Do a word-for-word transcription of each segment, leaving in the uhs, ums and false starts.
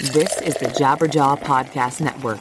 This is the Jabberjaw Podcast Network.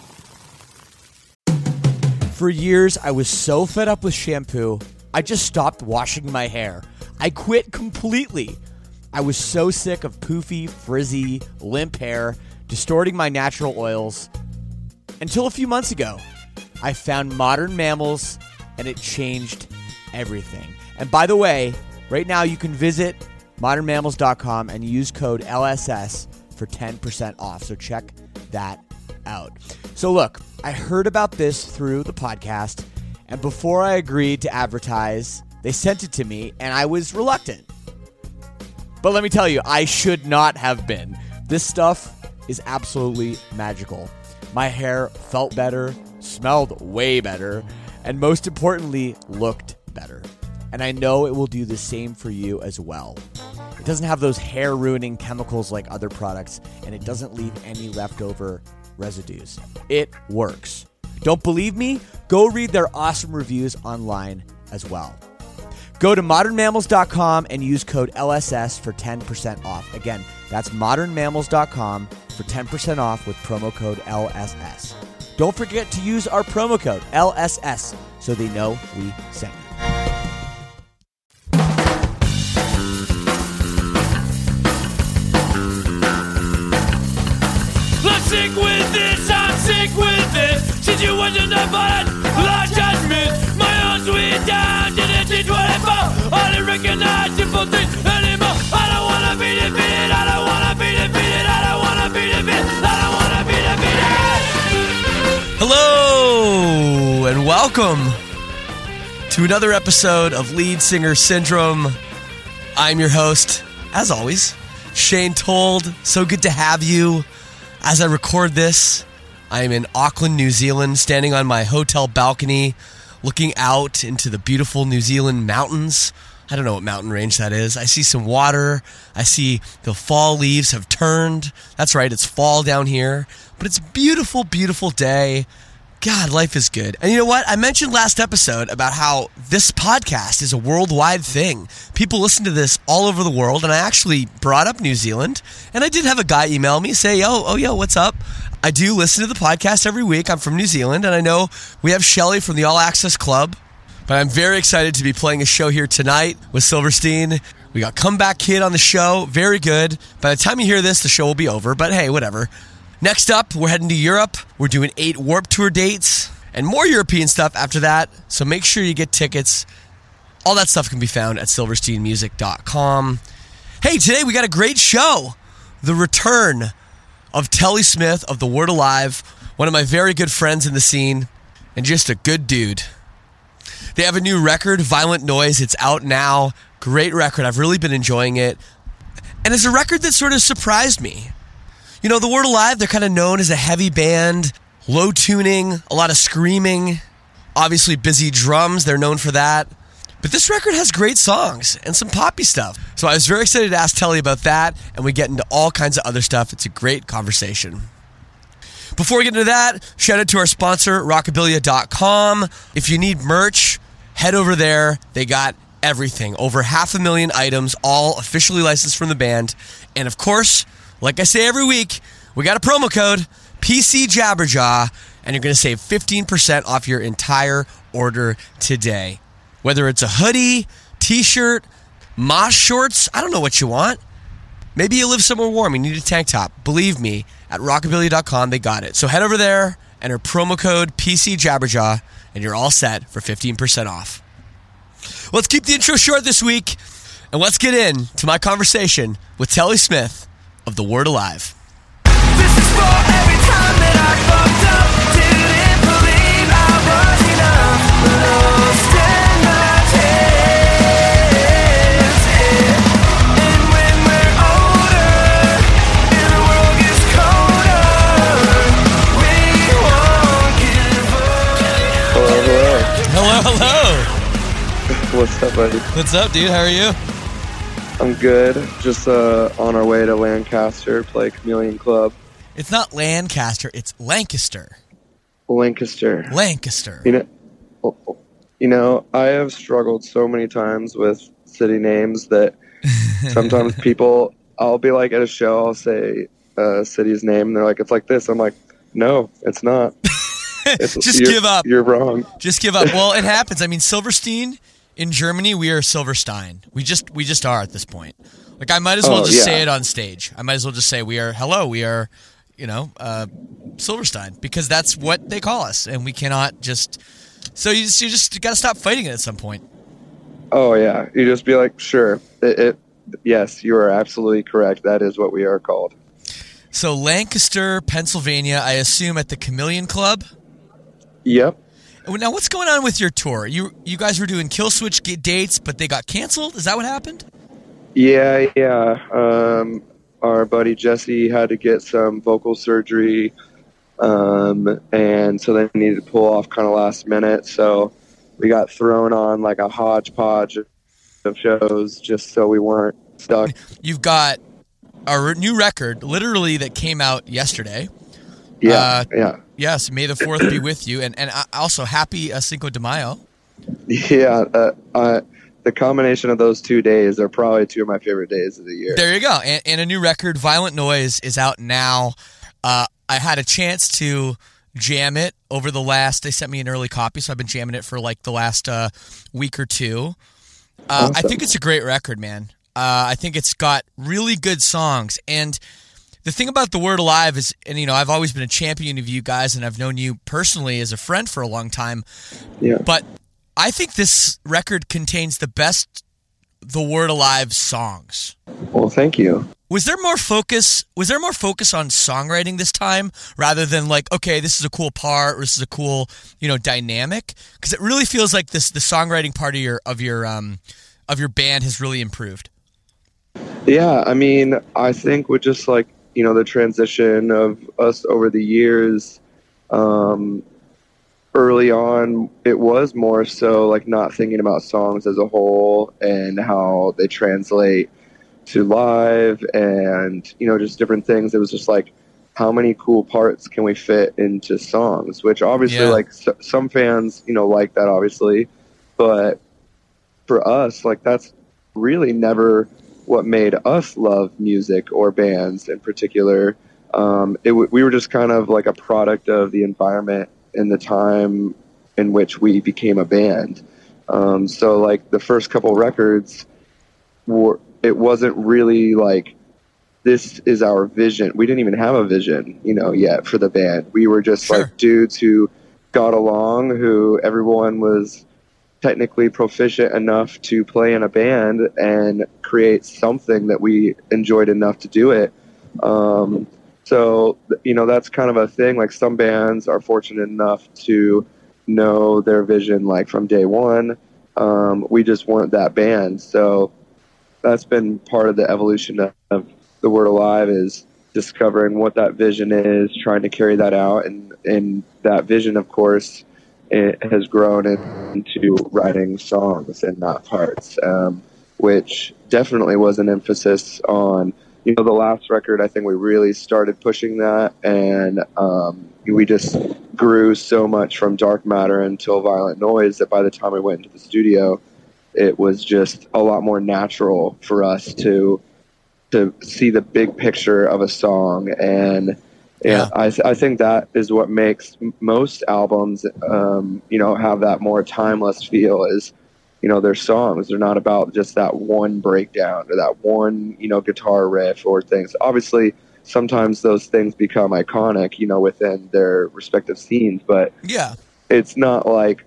For years, I was so fed up with shampoo, I just stopped washing my hair. I quit completely. I was so sick of poofy, frizzy, limp hair, distorting my natural oils. Until a few months ago, I found Modern Mammals, and it changed everything. And by the way, right now you can visit modern mammals dot com and use code L S S for ten percent off. So check that out. So look, I heard about this through the podcast, and before I agreed to advertise, they sent it to me, and I was reluctant. But let me tell you, I should not have been. This stuff is absolutely magical. My hair felt better, smelled way better, and most importantly, looked better. And I know it will do the same for you as well. It doesn't have those hair-ruining chemicals like other products, and it doesn't leave any leftover residues. It works. Don't believe me? Go read their awesome reviews online as well. Go to modern mammals dot com and use code L S S for ten percent off. Again, that's modern mammals dot com for ten percent off with promo code L S S. Don't forget to use our promo code L S S so they know we sent you. I'm sick with this, I'm sick with this. Situation of violence, law judgment. My own sweet down to the T twenty-four. I don't recognize simple things anymore. I don't wanna be defeated, I don't wanna be defeated, I don't wanna be defeated, I don't wanna be defeated. Hello, and welcome to another episode of Lead Singer Syndrome. I'm your host, as always, Shane Told. So good to have you. As I record this, I am in Auckland, New Zealand, standing on my hotel balcony, looking out into the beautiful New Zealand mountains. I don't know what mountain range that is. I see some water. I see the fall leaves have turned. That's right, it's fall down here. But it's a beautiful, beautiful day. God, life is good. And you know what? I mentioned last episode about how this podcast is a worldwide thing. People listen to this all over the world, and I actually brought up New Zealand, and I did have a guy email me, say, yo, oh, yo, what's up? I do listen to the podcast every week. I'm from New Zealand, and I know we have Shelly from the All Access Club, but I'm very excited to be playing a show here tonight with Silverstein. We got Comeback Kid on the show. Very good. By the time you hear this, the show will be over, but hey, whatever. Next up, we're heading to Europe. We're doing eight Warped Tour dates and more European stuff after that. So make sure you get tickets. All that stuff can be found at silverstein music dot com. Hey, today we got a great show. The return of Telly Smith of The Word Alive, one of my very good friends in the scene, and just a good dude. They have a new record, Violent Noise. It's out now. Great record. I've really been enjoying it. And it's a record that sort of surprised me. You know, The Word Alive, they're kind of known as a heavy band, low tuning, a lot of screaming, obviously busy drums, they're known for that. But this record has great songs and some poppy stuff. So I was very excited to ask Telly about that, and we get into all kinds of other stuff. It's a great conversation. Before we get into that, shout out to our sponsor, rockabilia dot com. If you need merch, head over there. They got everything. Over half a million items, all officially licensed from the band. And of course, like I say every week, we got a promo code, P C Jabberjaw, and you're going to save fifteen percent off your entire order today. Whether it's a hoodie, t-shirt, mosh shorts, I don't know what you want. Maybe you live somewhere warm, you need a tank top. Believe me, at rockabilia dot com, they got it. So head over there, enter promo code P C Jabberjaw, and you're all set for fifteen percent off. Let's keep the intro short this week, and let's get in to my conversation with Telly Smith of The Word Alive. This is for every time that I fucked up. Didn't believe I was enough. Lost in my hands. And when we're older and the world gets colder, we won't give up. Hello, hello. Hello, hello. What's up, buddy? What's up, dude? How are you? I'm good. Just uh, on our way to Lancaster, play Chameleon Club. It's not Lancaster, it's Lancaster. Lancaster. Lancaster. You know, you know, I have struggled so many times with city names that sometimes people, I'll be like at a show, I'll say uh, city's name. And they're like, it's like this. I'm like, no, it's not. It's, Just you're- give up. You're wrong. Just give up. Well, it happens. I mean, Silverstein in Germany, we are Silverstein. We just we just are at this point. Like, I might as well Oh, just yeah. say it on stage. I might as well just say we are. Hello, we are. You know, uh, Silverstein, because that's what they call us, and we cannot just. So you just you just got to stop fighting it at some point. Oh yeah, you just be like, sure. It, it. Yes, you are absolutely correct. That is what we are called. So Lancaster, Pennsylvania, I assume at the Chameleon Club. Yep. Now, what's going on with your tour? You you guys were doing Killswitch g- dates, but they got canceled. Is that what happened? Yeah, yeah. Um, our buddy Jesse had to get some vocal surgery, um, and so they needed to pull off kind of last minute. So we got thrown on like a hodgepodge of shows just so we weren't stuck. You've got a new record, literally, that came out yesterday. Yeah, Uh, yeah, Yes, May the fourth be with you, and and uh, also happy uh, Cinco de Mayo. yeah. Uh, uh, the combination of those two days are probably two of my favorite days of the year. There you go, and, and a new record, Violent Noise, is out now. Uh, I had a chance to jam it over the last. They sent me an early copy, so I've been jamming it for like the last uh, week or two. Uh, I Awesome. think it's a great record, man. Uh, I think it's got really good songs, and the thing about The Word Alive is, and you know, I've always been a champion of you guys, and I've known you personally as a friend for a long time. Yeah. But I think this record contains the best The Word Alive songs. Well, thank you. Was there more focus? Was there more focus on songwriting this time rather than like, okay, this is a cool part, or this is a cool, you know, dynamic? Because it really feels like this the songwriting part of your of your um of your band has really improved. Yeah, I mean, I think with just like, you know, the transition of us over the years, um, early on, it was more so like not thinking about songs as a whole and how they translate to live and, you know, just different things. It was just like, how many cool parts can we fit into songs? Which obviously, Yeah. like, s- some fans, you know, like that, obviously. But for us, like, that's really never what made us love music or bands in particular. Um, it w- we were just kind of like a product of the environment and the time in which we became a band. Um, so like the first couple records were, it wasn't really like, this is our vision. We didn't even have a vision, you know, yet for the band. We were just Sure. like dudes who got along, who everyone was technically proficient enough to play in a band and create something that we enjoyed enough to do it. Um, so, you know, that's kind of a thing. Like, some bands are fortunate enough to know their vision, like, from day one. Um, we just weren't that band. So that's been part of the evolution of, of The Word Alive, is discovering what that vision is, trying to carry that out. And, and that vision, of course, it has grown into writing songs and not parts, um, which definitely was an emphasis on, you know, the last record. I think we really started pushing that, and um, we just grew so much from Dark Matter until Violent Noise that by the time we went into the studio, it was just a lot more natural for us to to see the big picture of a song. And Yeah. yeah, I, th- I think that is what makes m- most albums, um, you know, have that more timeless feel. Is, you know, their songs, they're not about just that one breakdown or that one, you know, guitar riff or things. Obviously, sometimes those things become iconic, you know, within their respective scenes, but Yeah. it's not like,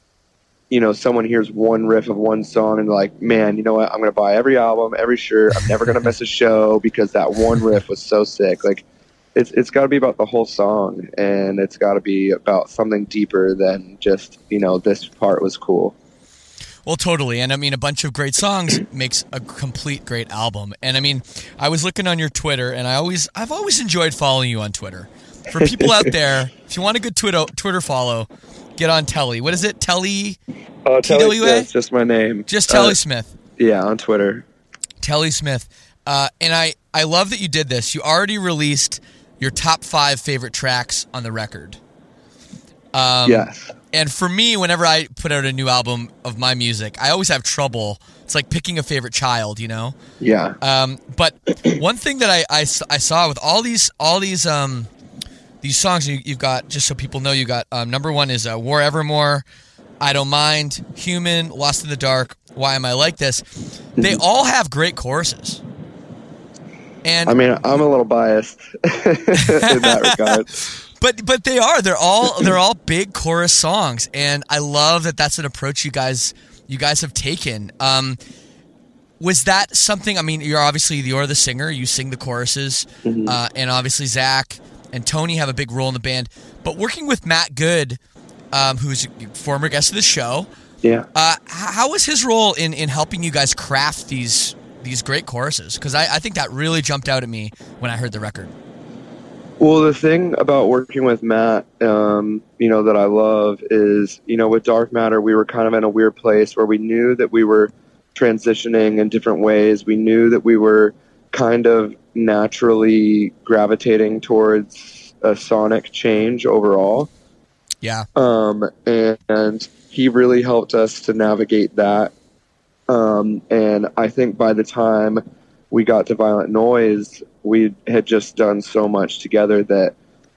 you know, someone hears one riff of one song and like, man, you know what, I'm going to buy every album, every shirt. I'm never going to miss a show because that one riff was so sick. Like, it's it's got to be about the whole song, and it's got to be about something deeper than just, you know, this part was cool. Well, totally. And I mean, a bunch of great songs makes a complete great album. And I mean, I was looking on your Twitter, and I always, I've always enjoyed following you on Twitter. For people out there, if you want a good Twitter Twitter follow, get on Telly. What is it? Telly? Oh, T W A? Telly Smith, just my name. Just Telly Uh, Smith. Yeah, on Twitter. Telly Smith. Uh, and I, I love that you did this. You already released your top five favorite tracks on the record. Um, Yes. And for me, whenever I put out a new album of my music, I always have trouble. It's like picking a favorite child, you know? Yeah. Um, but one thing that I, I, I saw with all these all these um, these songs, you, you've got, just so people know, you got um, number one is uh, War Evermore, I Don't Mind, Human, Lost in the Dark, Why Am I Like This? They all have great choruses. And I mean, I'm a little biased in that regard. But but they are they're all they're all big chorus songs, and I love that that's an approach you guys you guys have taken. Um, was that something? I mean, you're obviously you're the singer, you sing the choruses, mm-hmm. uh, and obviously Zach and Tony have a big role in the band. But working with Matt Good, um, who's a former guest of the show, yeah, uh, how was his role in, in helping you guys craft these these great choruses? Because I, I think that really jumped out at me when I heard the record. Well, the thing about working with Matt, um, you know, that I love is, you know, with Dark Matter, we were kind of in a weird place where we knew that we were transitioning in different ways. We knew that we were kind of naturally gravitating towards a sonic change overall. Yeah. Um, and, and he really helped us to navigate that. Um, and I think by the time we got to Violent Noise, we had just done so much together that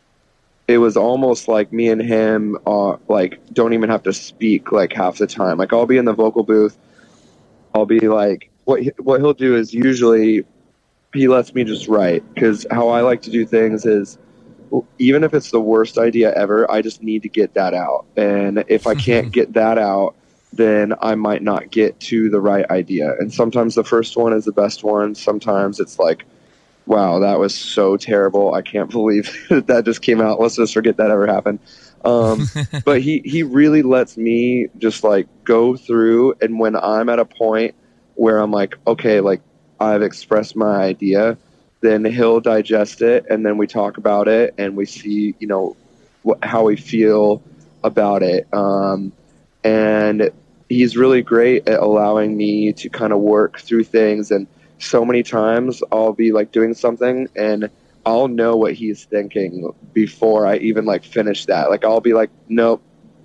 it was almost like me and him uh, like don't even have to speak like half the time. Like I'll be in the vocal booth, I'll be like, what he, what he'll do is usually he lets me just write, because how I like to do things is even if it's the worst idea ever, I just need to get that out. And if I can't get that out, then I might not get to the right idea. And sometimes the first one is the best one. Sometimes it's like, wow, that was so terrible. I can't believe that just came out. Let's just forget that ever happened. Um, but he, he really lets me just like go through. And when I'm at a point where I'm like, okay, like I've expressed my idea, then he'll digest it. And then we talk about it and we see, you know, wh- how we feel about it. Um, and he's really great at allowing me to kind of work through things. And so many times I'll be like doing something and I'll know what he's thinking before I even like finish that. Like I'll be like, nope.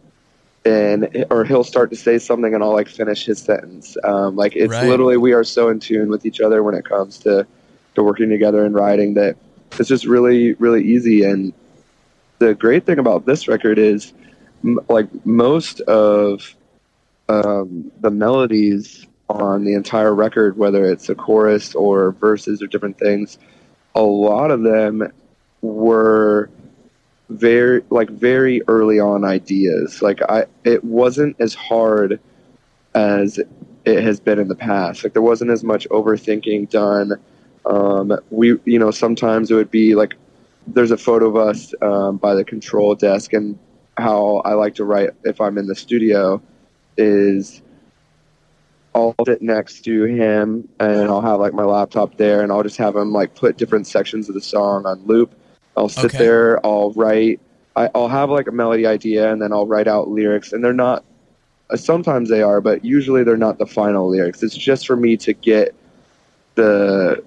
And, or he'll start to say something and I'll like finish his sentence. Um, like it's right. Literally, we are so in tune with each other when it comes to, to working together and writing that it's just really, really easy. And the great thing about this record is m- like most of, Um, the melodies on the entire record, whether it's a chorus or verses or different things, a lot of them were very, like very early on ideas. Like I, it wasn't as hard as it has been in the past. Like there wasn't as much overthinking done. Um, we, you know, sometimes it would be like, there's a photo of us um, by the control desk, and how I like to write if I'm in the studio is I'll sit next to him and I'll have like my laptop there and I'll just have him like put different sections of the song on loop. I'll sit okay. there, I'll write, I, I'll have like a melody idea and then I'll write out lyrics, and they're not, uh, sometimes they are, but usually they're not the final lyrics. It's just for me to get the,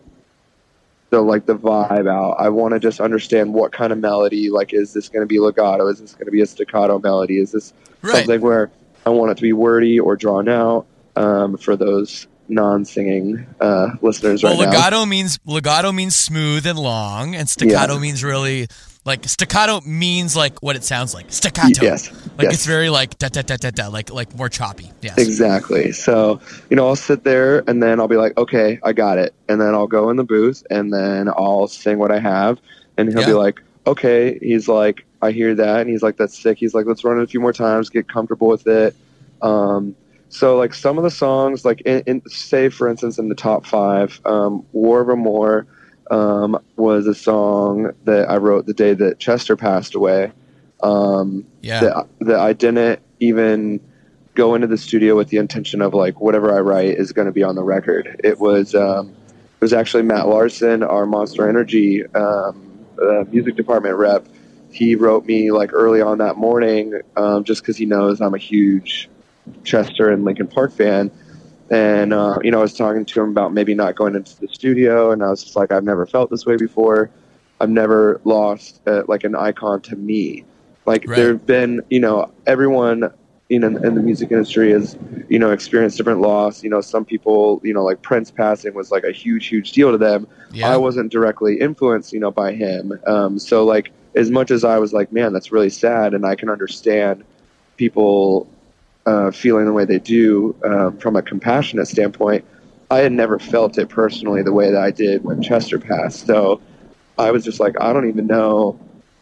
the like the vibe out. I want to just understand what kind of melody, like is this going to be legato? Is this going to be a staccato melody? Is this right. something where I want it to be wordy or drawn out, um, for those non-singing uh, listeners well, right now. Legato means legato means smooth and long, and staccato yeah. means really like staccato means like what it sounds like. Staccato. Yes. Like yes. it's very like da da da da da, like like more choppy. Yes. Exactly. So, you know, I'll sit there and then I'll be like, okay, I got it. And then I'll go in the booth and then I'll sing what I have, and he'll yeah. be like, okay. He's like, I hear that. And he's like, that's sick. He's like, let's run it a few more times, get comfortable with it. Um, so like some of the songs, like in, in say for instance, in the top five, um, War Evermore, um, was a song that I wrote the day that Chester passed away. Um, yeah. that, that I didn't even go into the studio with the intention of like, whatever I write is going to be on the record. It was, um, it was actually Matt Larson, our Monster Energy, um, uh, music department rep. He wrote me like early on that morning, um, just cause he knows I'm a huge Chester and Linkin Park fan. And, uh, you know, I was talking to him about maybe not going into the studio, and I was just like, I've never felt this way before. I've never lost uh, like an icon to me. Like Right. there have been, you know, everyone in, in the music industry has, you know, experienced different loss. You know, some people, you know, like Prince passing was like a huge, huge deal to them. Yeah. I wasn't directly influenced, you know, by him. Um, so like, as much as I was like, man, that's really sad, and I can understand people uh, feeling the way they do um, from a compassionate standpoint, I had never felt it personally the way that I did when Chester passed. So I was just like, I don't even know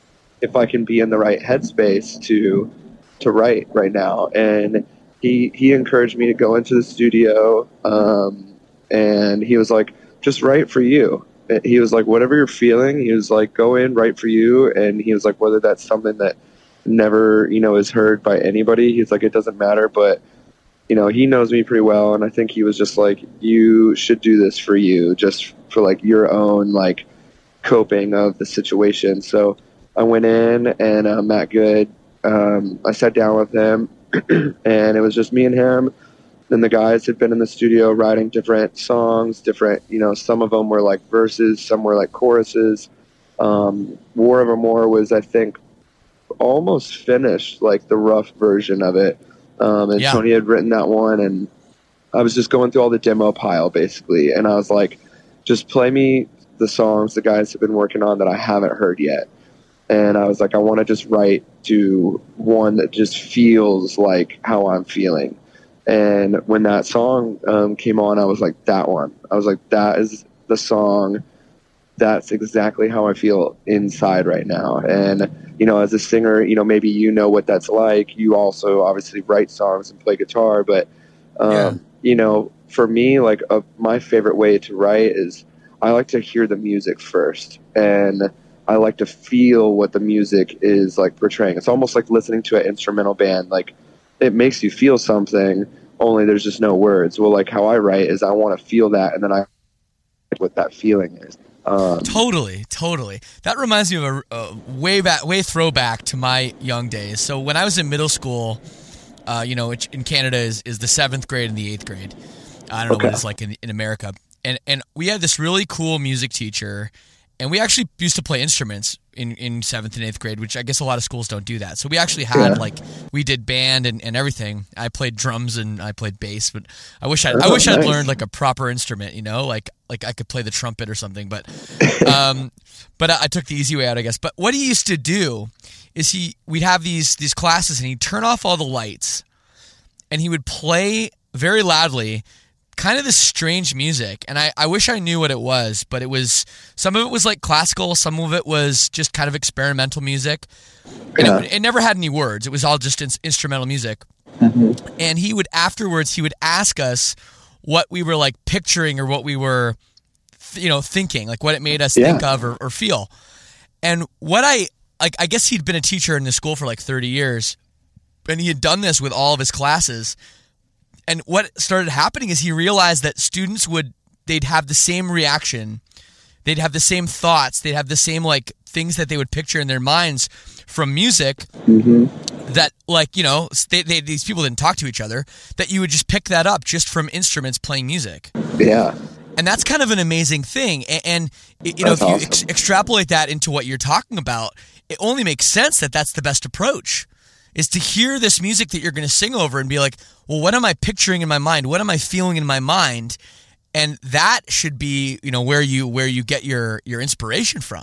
if I can be in the right headspace to to write right now. And he he encouraged me to go into the studio, um, and he was like, just write for you. He was like, whatever you're feeling, he was like, go in, write for you. And he was like, whether that's something that never, you know, is heard by anybody, he's like, it doesn't matter. But, you know, he knows me pretty well. And I think he was just like, you should do this for you, just for like your own, like, coping of the situation. So I went in, and uh, Matt Good, um, I sat down with him, and it was just me and him. Then the guys had been in the studio writing different songs, different, you know, some of them were like verses, some were like choruses. Um, War Evermore was, I think, almost finished, like the rough version of it. Um, and Yeah. Tony had written that one, and I was just going through all the demo pile, basically. And I was like, just play me the songs the guys have been working on that I haven't heard yet. And I was like, I want to just write to one that just feels like how I'm feeling. And when that song um, came on, I was like, that one. I was like, that is the song. That's exactly how I feel inside right now. And, you know, as a singer, you know, maybe you know what that's like. You also obviously write songs and play guitar. But, um, Yeah. you know, for me, like uh, my favorite way to write is I like to hear the music first. And I like to feel what the music is like portraying. It's almost like listening to an instrumental band. Like, it makes you feel something, only there's just no words. Well, like how I write is I want to feel that, and then I what that feeling is. Um, Totally, totally. That reminds me of a, a way back, way throwback to my young days. So when I was in middle school, uh, you know, which in Canada is, is the seventh grade and the eighth grade. I don't know Okay. what it's like in, in America. And and we had this really cool music teacher, and we actually used to play instruments in, in seventh and eighth grade, which I guess a lot of schools don't do that. So we actually had Yeah. like we did band and, and everything. I played drums and I played bass, but I wish I I Oh, wish I'd nice. learned like a proper instrument, you know, like like I could play the trumpet or something. But um, but I, I took the easy way out, I guess. But what he used to do is he we'd have these these classes, and he'd turn off all the lights, and he would play very loudly kind of this strange music. And I, I wish I knew what it was, but it was, some of it was like classical, some of it was just kind of experimental music. And Yeah. it, it never had any words. It was all just in, instrumental music. And he would, afterwards, he would ask us what we were like picturing or what we were, th- you know, thinking, like what it made us Yeah. think of or, or feel. And what I, like, I guess he'd been a teacher in the school for like thirty years, and he had done this with all of his classes. And what started happening is he realized that students would, they'd have the same reaction. They'd have the same thoughts. They'd have the same like things that they would picture in their minds from music that like, you know, they, they, these people didn't talk to each other, that you would just pick that up just from instruments playing music. Yeah. And that's kind of an amazing thing. And, and you know, That's if you awesome. ex- extrapolate that into what you're talking about, it only makes sense that that's the best approach, is to hear this music that you're going to sing over and be like, well, what am I picturing in my mind? What am I feeling in my mind? And that should be, you know, where you where you get your your inspiration from.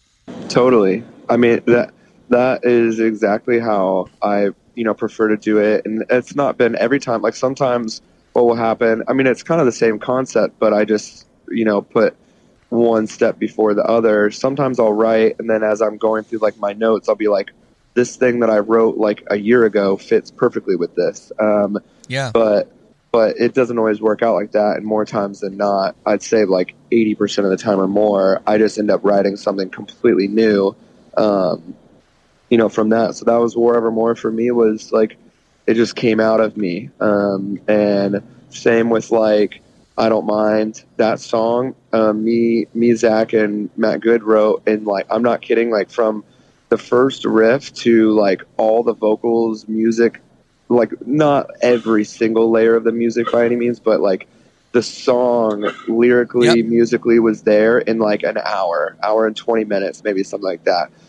Totally. I mean, that that is exactly how I, you know, prefer to do it. And it's not been every time. Like sometimes what will happen, I mean, it's kind of the same concept, but I just, you know, put one step before the other. Sometimes I'll write, and then as I'm going through like my notes, I'll be like, this thing that I wrote like a year ago fits perfectly with this. Um, Yeah. but but it doesn't always work out like that. And more times than not, I'd say like eighty percent of the time or more, I just end up writing something completely new, um, you know, from that. So that was War Evermore for me, was like, it just came out of me. Um, and same with like, I Don't Mind, that song, um, me, me, Zach and Matt Good wrote, and like, I'm not kidding, like from the first riff to like all the vocals, music, like not every single layer of the music by any means, but like the song lyrically, Yep. musically was there in like an hour, hour and twenty minutes, maybe something like that.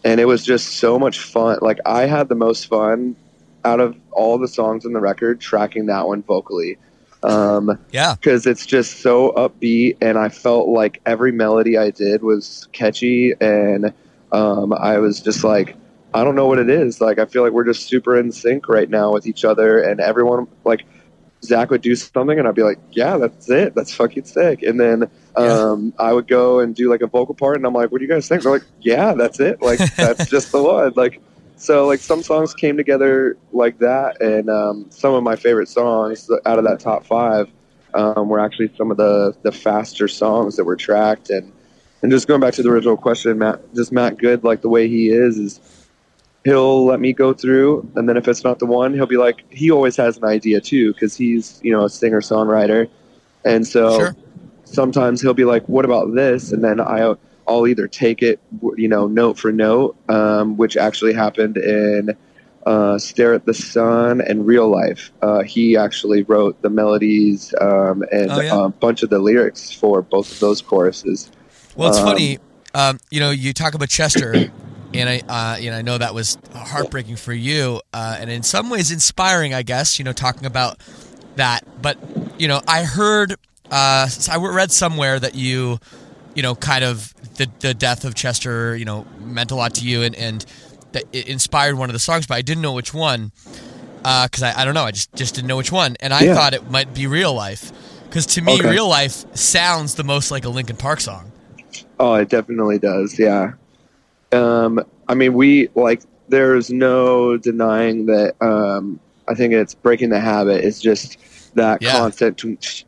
and it was just so much fun. Like, I had the most fun out of all the songs on the record tracking that one vocally. Um, yeah, because it's just so upbeat, and I felt like every melody I did was catchy, and um, I was just like, I don't know what it is. Like, I feel like we're just super in sync right now with each other, and everyone, like, Zach would do something, and I'd be like, yeah, that's it. That's fucking sick. And then um, yeah. I would go and do, like, a vocal part, and I'm like, what do you guys think? They're like, yeah, that's it. Like, that's just the one. Like, so, like, some songs came together like that, and um, some of my favorite songs out of that top five um, were actually some of the, the faster songs that were tracked. And, and just going back to the original question, Matt, just Matt Good, like, the way he is, is he'll let me go through, and then if it's not the one, he'll be like, he always has an idea, too, because he's, you know, a singer-songwriter. And so sure. sometimes he'll be like, what about this? And then I... I'll either take it, you know, note for note, um, which actually happened in uh, Stare at the Sun and Real Life. Uh, he actually wrote the melodies um, and oh, yeah? a bunch of the lyrics for both of those choruses. Well, it's um, funny, um, you know, you talk about Chester, and I, uh, you know, I know that was heartbreaking for you, uh, and in some ways inspiring, I guess, you know, talking about that. But, you know, I heard, uh, I read somewhere that you, you know, kind of the the death of Chester, you know, meant a lot to you, and, and that it inspired one of the songs, but I didn't know which one, because uh, I, I don't know, I just, just didn't know which one, and I yeah. thought it might be Real Life, because to me, okay. Real Life sounds the most like a Linkin Park song. Oh, it definitely does, yeah. Um, I mean, we, like, there's no denying that, um, I think it's Breaking the Habit is just that yeah. constant,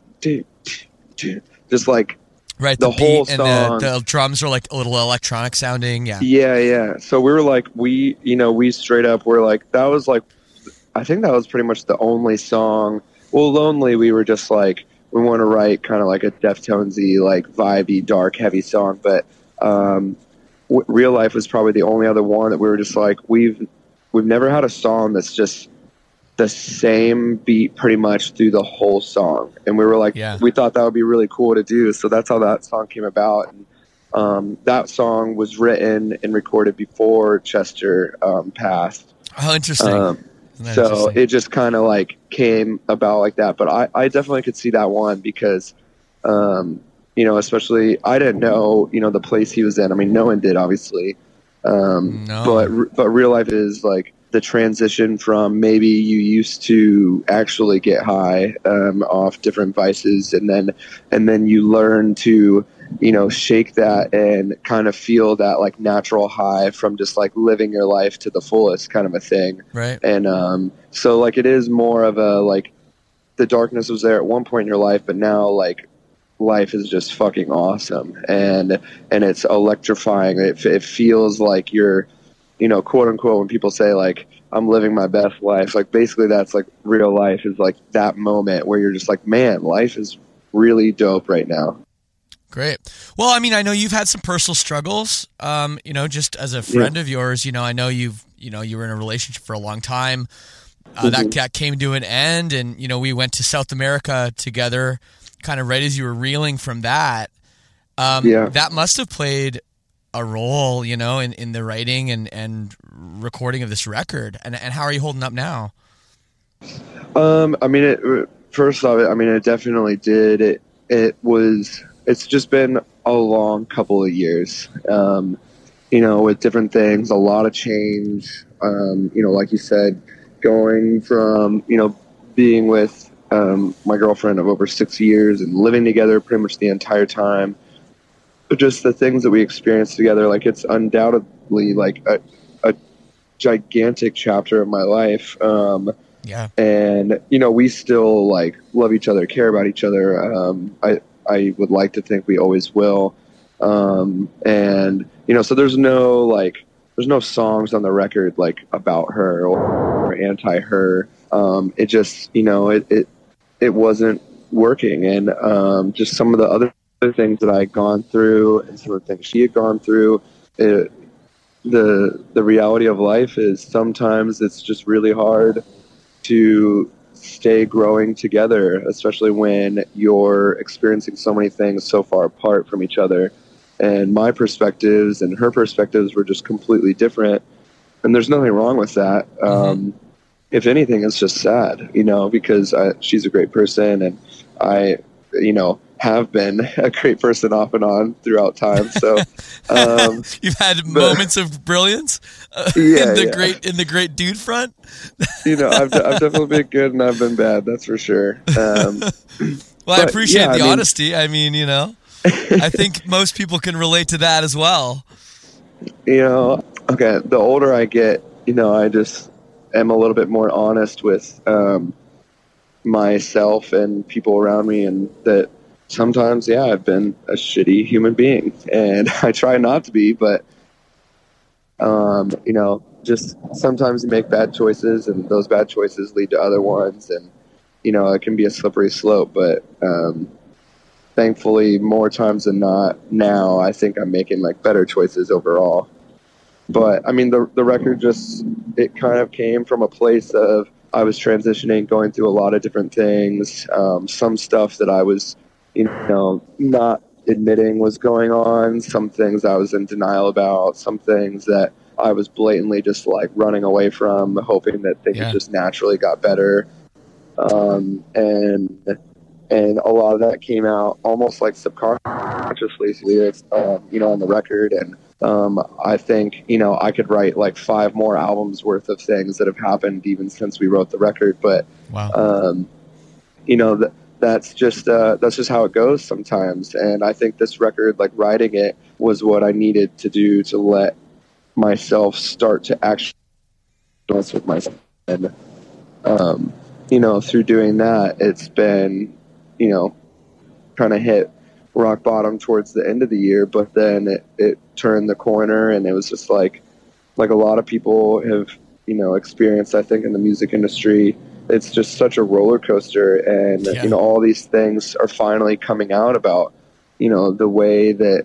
just like, right, the, the whole beat song. and the, the drums are like a little electronic sounding, yeah. Yeah, yeah. So we were like, we, you know, we straight up were like, that was like, I think that was pretty much the only song. Well, Lonely, we were just like, we want to write kind of like a Deftones-y, like vibey, dark, heavy song. But um, w- Real Life was probably the only other one that we were just like, we've we've never had a song that's just the same beat pretty much through the whole song. And we were like, yeah. we thought that would be really cool to do. So that's how that song came about. And um, that song was written and recorded before Chester um, passed. Oh, interesting. Um, so interesting? it just kind of like came about like that. But I, I definitely could see that one because, um, you know, especially I didn't know, you know, the place he was in. I mean, no one did, obviously. Um, no. But but Real Life is like the transition from maybe you used to actually get high um, off different vices, and then and then you learn to, you know, shake that and kind of feel that like natural high from just like living your life to the fullest kind of a thing. Right. And um, so like it is more of a like the darkness was there at one point in your life, but now like life is just fucking awesome, and and it's electrifying. It, it feels like you're, you know, quote unquote, when people say like, I'm living my best life, like basically that's like real life is like that moment where you're just like, man, life is really dope right now. Great. Well, I mean, I know you've had some personal struggles, um, you know, just as a friend yeah. of yours, you know, I know you've, you know, you were in a relationship for a long time. Uh, mm-hmm. that, that came to an end, and, you know, we went to South America together kind of right as you were reeling from that. Um, yeah. That must have played a role, you know, in, in the writing and, and recording of this record. And and how are you holding up now? Um, I mean, it, first off, I mean, it definitely did. It it was. It's just been a long couple of years. Um, you know, with different things, a lot of change. Um, you know, like you said, going from you know being with um, my girlfriend of over six years and living together pretty much the entire time. But just the things that we experienced together, like it's undoubtedly like a, a gigantic chapter of my life. Um, yeah. And, you know, we still like love each other, care about each other. Um, I, I would like to think we always will. Um, and, you know, so there's no like, there's no songs on the record like about her or, or anti her. Um, it just, you know, it, it, it wasn't working. And, um, just some of the other things that I had gone through and some of the things she had gone through, it, the the reality of life is sometimes it's just really hard to stay growing together, especially when you're experiencing so many things so far apart from each other. and my perspectives and her perspectives were just completely different. And there's nothing wrong with that. Um, mm-hmm. If anything, it's just sad, you know, because I, she's a great person, and I, you know, have been a great person off and on throughout time. So um, you've had but, moments of brilliance uh, yeah, in the yeah. great in the great dude front. You know, I've, I've definitely been good and I've been bad. That's for sure. Um, well, but, I appreciate yeah, the I mean, honesty. I mean, you know, I think most people can relate to that as well. You know, okay, the older I get, you know, I just am a little bit more honest with um, myself and people around me, and that sometimes, yeah, I've been a shitty human being, and I try not to be, but, um, you know, just sometimes you make bad choices, and those bad choices lead to other ones, and, you know, it can be a slippery slope, but um, thankfully, more times than not, now I think I'm making, like, better choices overall. But, I mean, the the record just, it kind of came from a place of I was transitioning, going through a lot of different things, um, some stuff that I was, you know, not admitting was going on, some things I was in denial about, some things that I was blatantly just, like, running away from, hoping that things yeah. just naturally got better. Um, and and a lot of that came out almost, like, subconsciously, uh, you know, on the record, and Um, I think, you know, I could write like five more albums worth of things that have happened even since we wrote the record. But, wow. um, you know, th- that's just, uh, that's just how it goes sometimes. And I think this record, like writing it, was what I needed to do to let myself start to actually mess with myself. And, um, you know, through doing that, it's been, you know, kind of hit rock bottom towards the end of the year, but then it, it turned the corner, and it was just like like a lot of people have, you know, experienced, I think, in the music industry. It's just such a roller coaster, and yeah. you know, all these things are finally coming out about, you know, the way that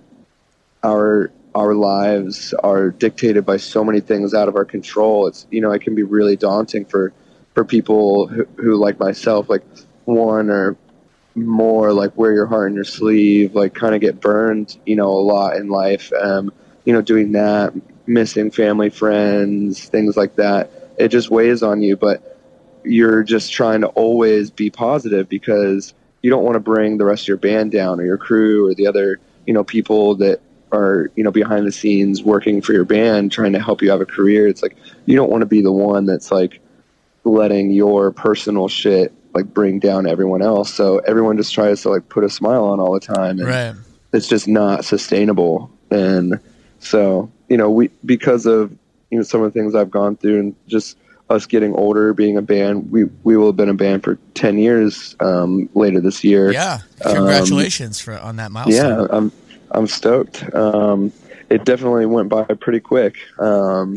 our our lives are dictated by so many things out of our control. It's, you know, it can be really daunting for for people who, who like myself, like one or more like wear your heart in your sleeve, like kind of get burned, you know, a lot in life. Um, you know, doing that, missing family, friends, things like that. It just weighs on you, but you're just trying to always be positive because you don't want to bring the rest of your band down, or your crew, or the other, you know, people that are, you know, behind the scenes working for your band, trying to help you have a career. It's like, you don't want to be the one that's like letting your personal shit like bring down everyone else. So everyone just tries to like put a smile on all the time, and right. it's just not sustainable. And so, you know, we, because of, you know, some of the things I've gone through, and just us getting older, being a band, we, we will have been a band for ten years, um, later this year. Yeah. Congratulations um, for, on that milestone. Yeah. I'm, I'm stoked. Um, it definitely went by pretty quick. Um,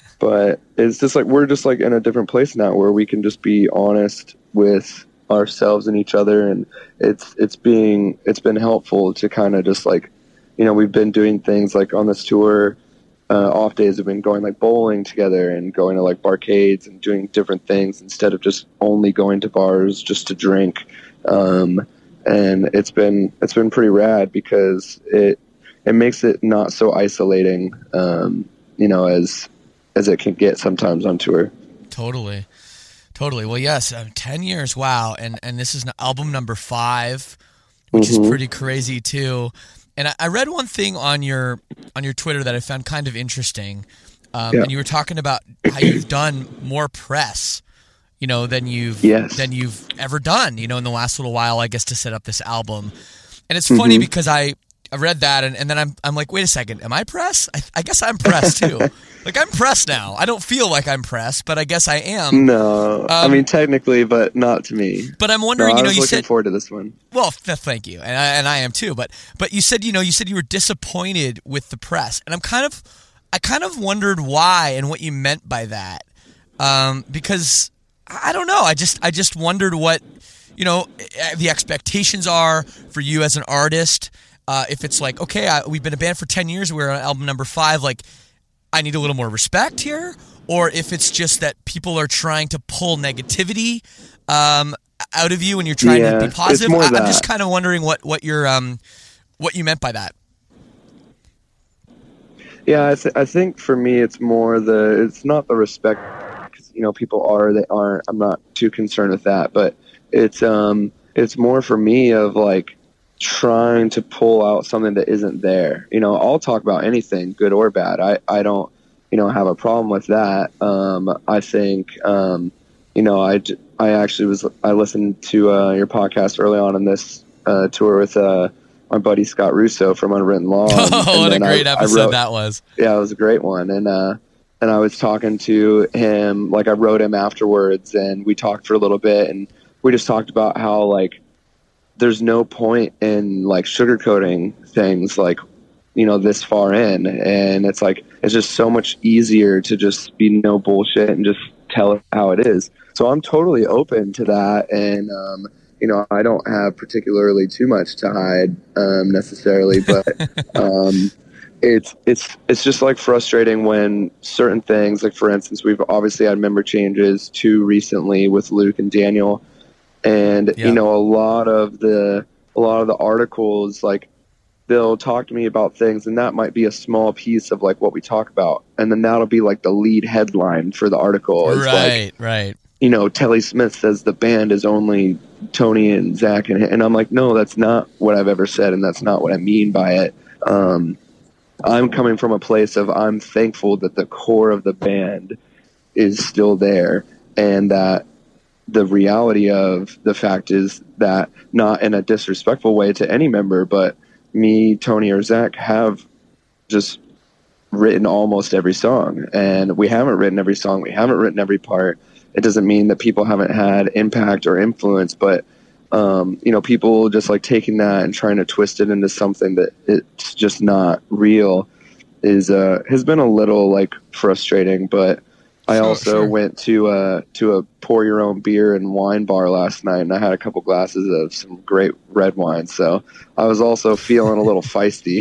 but it's just like, we're just like in a different place now where we can just be honest with ourselves and each other, and it's it's being it's been helpful to kind of just like, you know, we've been doing things like on this tour, uh, off days have been going like bowling together and going to like barcades and doing different things instead of just only going to bars just to drink, um, and it's been it's been pretty rad because it it makes it not so isolating, um, you know, as as it can get sometimes on tour. Totally. Totally. Well, yes, uh, ten years. Wow. And and this is album number five, which mm-hmm. is pretty crazy too. And I, I read one thing on your on your Twitter that I found kind of interesting. Um, yeah. And you were talking about how you've done more press, you know, than you've yes. than you've ever done, you know, in the last little while, I guess, to set up this album. And it's funny mm-hmm. because I, I read that, and, and then I'm I'm like, wait a second, am I press? I, I guess I'm press too. Like, I'm pressed now. I don't feel like I'm pressed, but I guess I am. No, um, I mean technically, but not to me. But I'm wondering, no, you know, I was you looking said forward to this one. Well, th- thank you, and I, and I am too. But but you said, you know, you said you were disappointed with the press, and I'm kind of, I kind of wondered why and what you meant by that, um, because I don't know. I just I just wondered what, you know, the expectations are for you as an artist. Uh, if it's like, okay, I, we've been a band for ten years, we're on album number five, like, I need a little more respect here, or if it's just that people are trying to pull negativity um, out of you and you're trying yeah, to be positive. It's more I, that. I'm just kind of wondering what what your um what you meant by that. Yeah, I, th- I think for me, it's more the, it's not the respect, because, you know, people are, they aren't, I'm not too concerned with that, but it's, um, it's more for me of like trying to pull out something that isn't there. You know, I'll talk about anything, good or bad. I, I don't, you know, have a problem with that. Um, I think, um, you know, I, I actually was, I listened to uh, your podcast early on in this uh, tour with uh, my buddy Scott Russo from Unwritten Law. And, Oh, what and a great I, episode I wrote, that was. Yeah, it was a great one. And, uh, and I was talking to him, like I wrote him afterwards, and we talked for a little bit, and we just talked about how, like, there's no point in, like, sugarcoating things, like, you know, this far in. And it's like, it's just so much easier to just be no bullshit and just tell it how it is. So I'm totally open to that. And, um, you know, I don't have particularly too much to hide, um, necessarily, but, um, it's, it's, it's just like frustrating when certain things, like for instance, we've obviously had member changes too recently with Luke and Daniel. And, yeah. you know, a lot of the, a lot of the articles, like, they'll talk to me about things, and that might be a small piece of like what we talk about. And then that'll be like the lead headline for the article. It's right, like, right. You know, Telly Smith says the band is only Tony and Zach. And, and I'm like, no, that's not what I've ever said. And that's not what I mean by it. Um, I'm coming from a place of, I'm thankful that the core of the band is still there, and that the reality of the fact is that, not in a disrespectful way to any member, but me, Tony, or Zach have just written almost every song, and we haven't written every song. We haven't written every part. It doesn't mean that people haven't had impact or influence, but, um, you know, people just like taking that and trying to twist it into something that it's just not real is, uh, has been a little like frustrating, but I Sure, also sure. went to a to a pour your own beer and wine bar last night, and I had a couple glasses of some great red wine. So I was also feeling a little feisty.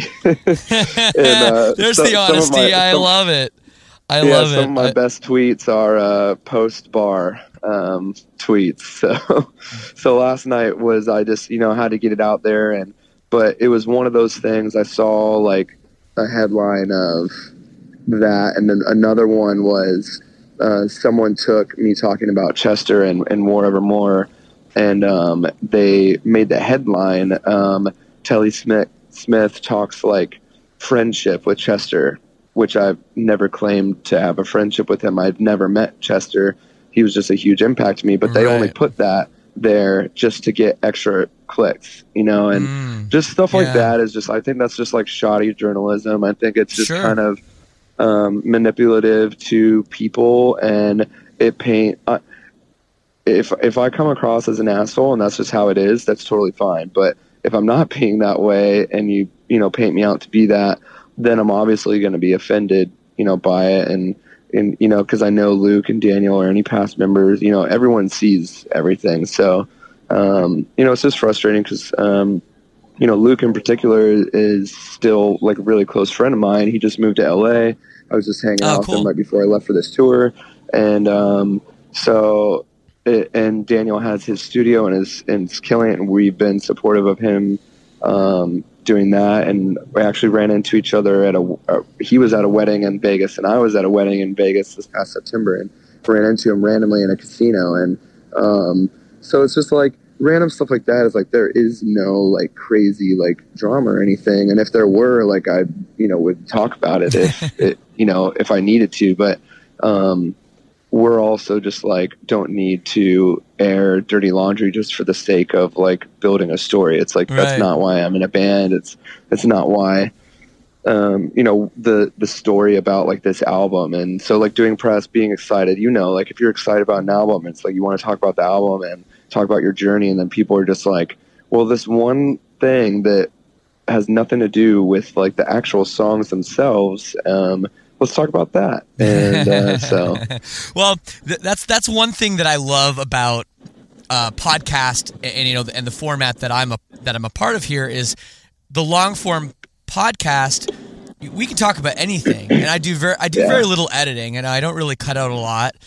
and, uh, There's so- the some of honesty. my- I some- love it. I yeah, love some it. of my I- best tweets are uh, post bar um, tweets. So, so last night was I just you know had to get it out there, and but it was one of those things. I saw like a headline of that, and then another one was. Uh, someone took me talking about Chester and, and War Evermore, and um, they made the headline, um, Telly Smith, Smith talks like friendship with Chester, which I've never claimed to have a friendship with him. I've never met Chester. He was just a huge impact to me, but they Right. only put that there just to get extra clicks, you know, and Mm, just stuff like yeah. that is just, I think that's just like shoddy journalism. I think it's just Sure. kind of um, manipulative to people, and it paint. Uh, if if I come across as an asshole and that's just how it is, that's totally fine. But if I'm not being that way, and you you know paint me out to be that, then I'm obviously going to be offended, you know, by it, and and you know because I know Luke and Daniel or any past members, you know, everyone sees everything. So um, you know, it's just frustrating because. Um, You know, Luke in particular is still like a really close friend of mine. He just moved to L A. I was just hanging Oh, out with cool. him right before I left for this tour. And um, so, it, and Daniel has his studio and is, and is killing it. And we've been supportive of him um, doing that. And we actually ran into each other at a, uh, he was at a wedding in Vegas and I was at a wedding in Vegas this past September, and ran into him randomly in a casino. And um, so it's just like, random stuff like that is like there is no like crazy like drama or anything, and if there were, like I you know would talk about it if it you know if I needed to, but um we're also just like don't need to air dirty laundry just for the sake of like building a story. It's like Right. that's not why I'm in a band. It's it's not why um you know the the story about like this album. And so like doing press, being excited, you know like if you're excited about an album, it's like you want to talk about the album and talk about your journey, and then people are just like, well, this one thing that has nothing to do with like the actual songs themselves, um let's talk about that. And uh, so well, th- that's that's one thing that I love about uh, podcast, and, and you know, and the format that I'm a that I'm a part of here is the long form podcast. We can talk about anything, and I do very I do Yeah. very little editing, and I don't really cut out a lot.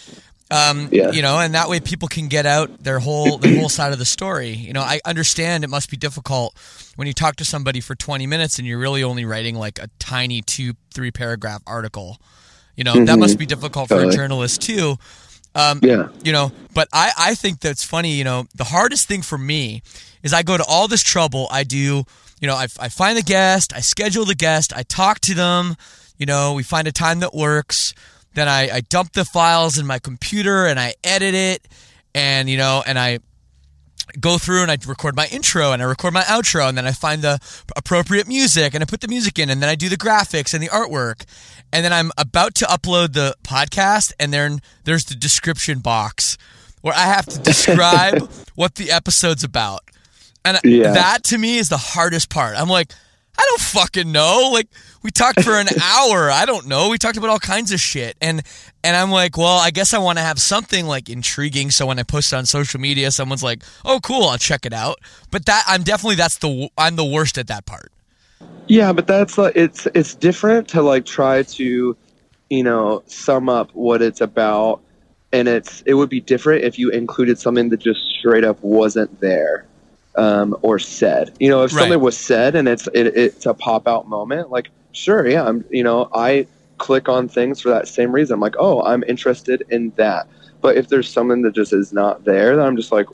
Um, Yeah. You know, and that way people can get out their whole their whole side of the story. You know, I understand it must be difficult when you talk to somebody for twenty minutes and you're really only writing like a tiny two, three paragraph article. You know, mm-hmm. that must be difficult totally. for a journalist too. Um, yeah. You know, but I, I think that's funny. You know, the hardest thing for me is I go to all this trouble. I do, you know, I, I find the guest, I schedule the guest, I talk to them, you know, we find a time that works. Then I, I dump the files in my computer and I edit it, and you know, and I go through and I record my intro and I record my outro, and then I find the appropriate music and I put the music in, and then I do the graphics and the artwork, and then I'm about to upload the podcast, and then there's the description box where I have to describe what the episode's about, and yeah. that to me is the hardest part. I'm like, I don't fucking know. Like, we talked for an hour. I don't know. We talked about all kinds of shit. And and I'm like, well, I guess I want to have something like intriguing so when I post it on social media, someone's like, oh, cool, I'll check it out. But that I'm definitely that's the I'm the worst at that part. Yeah, but that's like it's it's different to like try to, you know, sum up what it's about, and it's it would be different if you included something that just straight up wasn't there. Um, or said, you know, if right. something was said and it's it, it's a pop out moment, like sure, yeah, I'm, you know, I click on things for that same reason. I'm like, oh, I'm interested in that. But if there's something that just is not there, then I'm just like,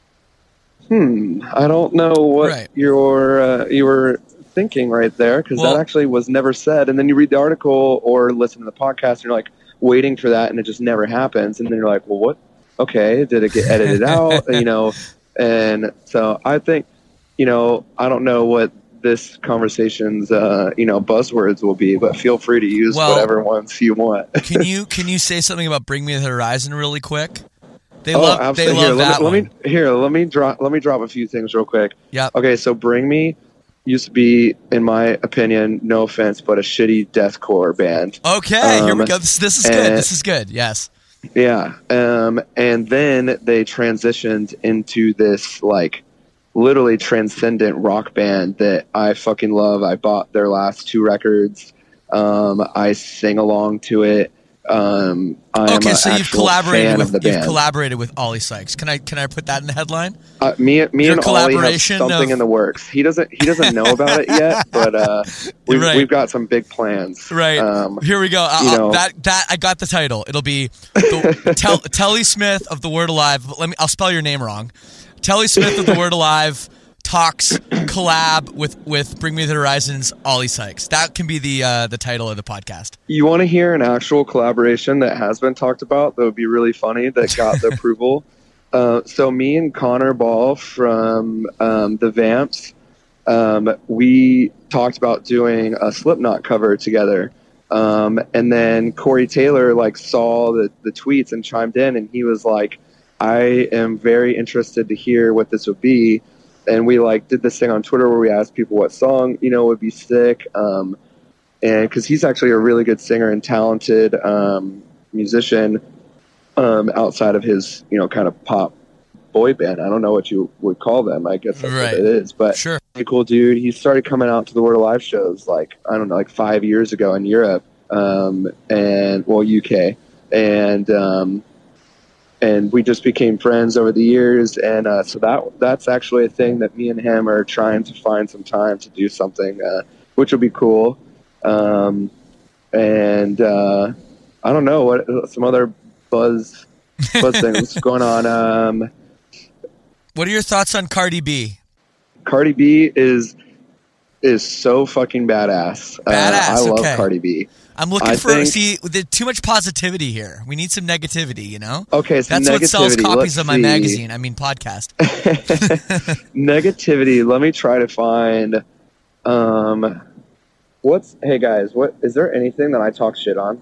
hmm, I don't know what right. you're uh, you were thinking right there, because well, that actually was never said. And then you read the article or listen to the podcast, and you're like waiting for that, and it just never happens. And then you're like, well, what? Okay, did it get edited out? You know. And so I think, you know, I don't know what this conversation's, uh, you know, buzzwords will be, but feel free to use well, whatever ones you want. can you can you say something about Bring Me the Horizon really quick? They oh, love absolutely. they love here, that let me, one. Let me here. Let me drop. Let me drop a few things real quick. Yeah. Okay. So Bring Me used to be, in my opinion, no offense, but a shitty deathcore band. Okay. Um, here we go. This, this is and, good. This is good. Yes. Yeah. Um, and then they transitioned into this like literally transcendent rock band that I fucking love. I bought their last two records. Um, I sing along to it. Um, I okay, am so you've actual collaborated fan with of the you've band. collaborated with Ollie Sykes. Can I can I put that in the headline? Uh, me me Your and Ollie have collaboration something of- in the works. He doesn't he doesn't know about it yet, but uh, we've Right. we've got some big plans. Right. Um, Here we go. Uh, you uh, know- that that I got the title. It'll be the, Tel, Telly Smith of The Word Alive. Let me. I'll spell your name wrong. Telly Smith of The Word Alive talks collab with with Bring Me the Horizon's Ollie Sykes. That can be the uh, the title of the podcast. You want to hear an actual collaboration that has been talked about that would be really funny that got the approval? Uh, so me and Connor Ball from um, the Vamps, um, we talked about doing a Slipknot cover together. Um, and then Corey Taylor like saw the, the tweets and chimed in, and he was like, I am very interested to hear what this would be. And we like did this thing on Twitter where we asked people what song, you know, would be sick. Um, and cause he's actually a really good singer and talented, um, musician, um, outside of his, you know, kind of pop boy band. I don't know what you would call them. I guess that's Right. what it is, but Sure. really cool dude. He started coming out to the Word Alive shows like, I don't know, like five years ago in Europe, um, and well, U K. And, um, and we just became friends over the years. And uh, so that that's actually a thing that me and him are trying to find some time to do something, uh, which will be cool. Um, and uh, I don't know what some other buzz buzz things going on. Um, What are your thoughts on Cardi B? Cardi B is is so fucking badass. Badass, Uh, I love okay. Cardi B. I'm looking I for think- see there's too much positivity here. We need some negativity, you know? Okay, so That's what sells negativity. copies Let's of my see. magazine. I mean podcast. Negativity. Let me try to find. Um, what's hey guys? What is there anything that I talk shit on?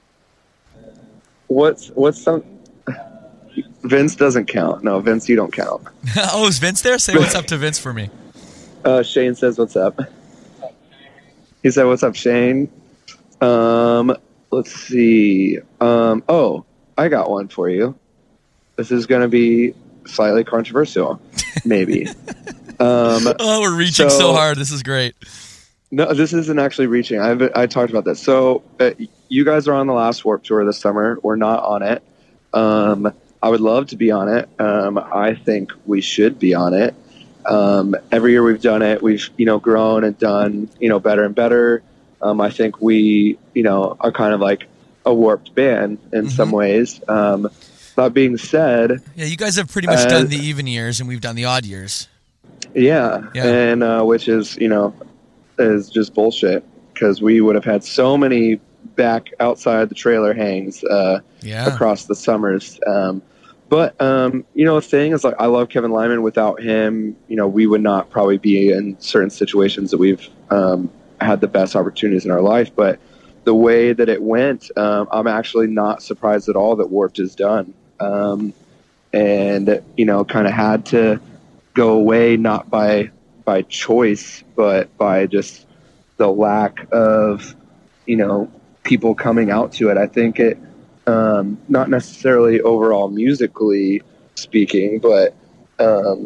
What's what's some? Vince doesn't count. No, Vince, you don't count. Oh, is Vince there? Say what's up to Vince for me. Uh, Shane says, "What's up?" He said, "What's up, Shane?" Um, let's see. Um, oh, I got one for you. This is going to be slightly controversial, maybe. um, Oh, we're reaching so, So- hard. This is great. no, this isn't actually reaching. I've I talked about this. So uh, you guys are on the last Warped Tour this summer. We're not on it. Um, I would love to be on it. Um, I think we should be on it. Um, every year we've done it, we've, you know, grown and done, you know, better and better. Um, I think we, you know, are kind of like a warped band in mm-hmm. some ways. Um, that being said, yeah, you guys have pretty much uh, done the even years and we've done the odd years. Yeah. yeah. And, uh, which is, you know, is just bullshit because we would have had so many back outside the trailer hangs, uh, yeah. across the summers. Um, But, um, you know, the thing is, like, I love Kevin Lyman. Without him, you know, we would not probably be in certain situations that we've um, had the best opportunities in our life. But the way that it went, um, I'm actually not surprised at all that Warped is done. Um, and, you know, kind of had to go away, not by by choice, but by just the lack of, you know, people coming out to it. I think it, Um, not necessarily overall musically speaking, but um,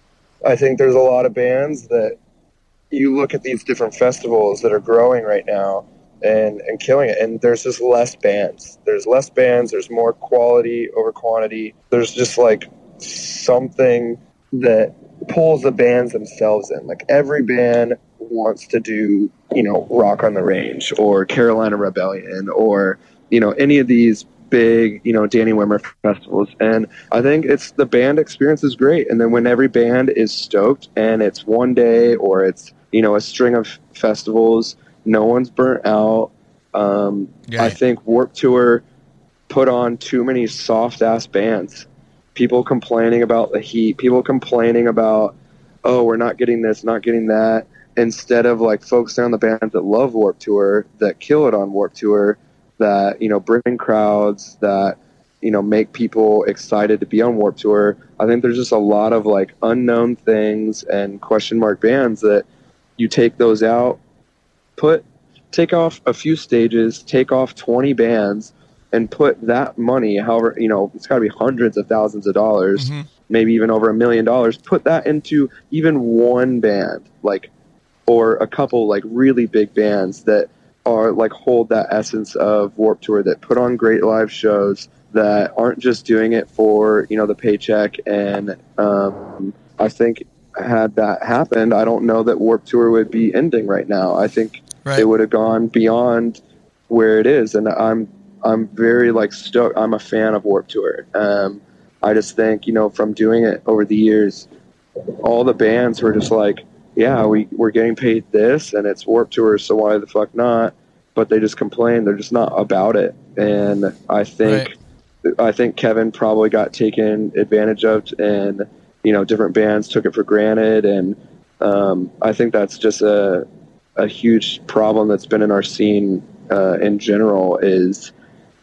I think there's a lot of bands that you look at these different festivals that are growing right now and, and killing it, and there's just less bands. There's less bands, there's more quality over quantity. There's just like something that pulls the bands themselves in. Like every band wants to do, you know, Rock on the Range or Carolina Rebellion or you know, any of these big, you know, Danny Wimmer festivals. And I think it's the band experience is great. And then when every band is stoked and it's one day or it's, you know, a string of festivals, no one's burnt out. Um, yeah. I think Warped Tour put on too many soft-ass bands. People complaining about the heat, people complaining about, oh, we're not getting this, not getting that, instead of, like, focusing on the bands that love Warped Tour, that kill it on Warped Tour, that, you know, bring crowds, that, you know, make people excited to be on Warped Tour. I think there's just a lot of, like, unknown things and question mark bands that you take those out, put, take off a few stages, take off twenty bands, and put that money, however, you know, it's got to be hundreds of thousands of dollars, mm-hmm. maybe even over a million dollars, put that into even one band, like, or a couple, like, really big bands that are like hold that essence of Warped Tour, that put on great live shows, that aren't just doing it for, you know, the paycheck. And um, I think had that happened, I don't know that Warped Tour would be ending right now. I think right. it would have gone beyond where it is. And I'm I'm very like stoked. I'm a fan of Warped Tour. Um, I just think, you know, from doing it over the years, all the bands were just like, yeah, we, we're getting paid this, and it's Warped Tour, so why the fuck not? But they just complain. They're just not about it. And I think right. I think Kevin probably got taken advantage of, and, you know, different bands took it for granted. And um, I think that's just a, a huge problem that's been in our scene uh, in general is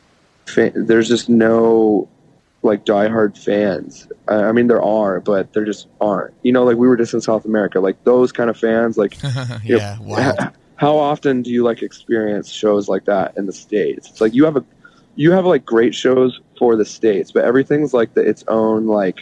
fa- there's just no like diehard fans. I mean, there are, but there just aren't. You know, like we were just in South America, like those kind of fans. Like, yeah, know, wow. How often do you like experience shows like that in the States? It's like you have a, you have like great shows for the States, but everything's like the, its own like,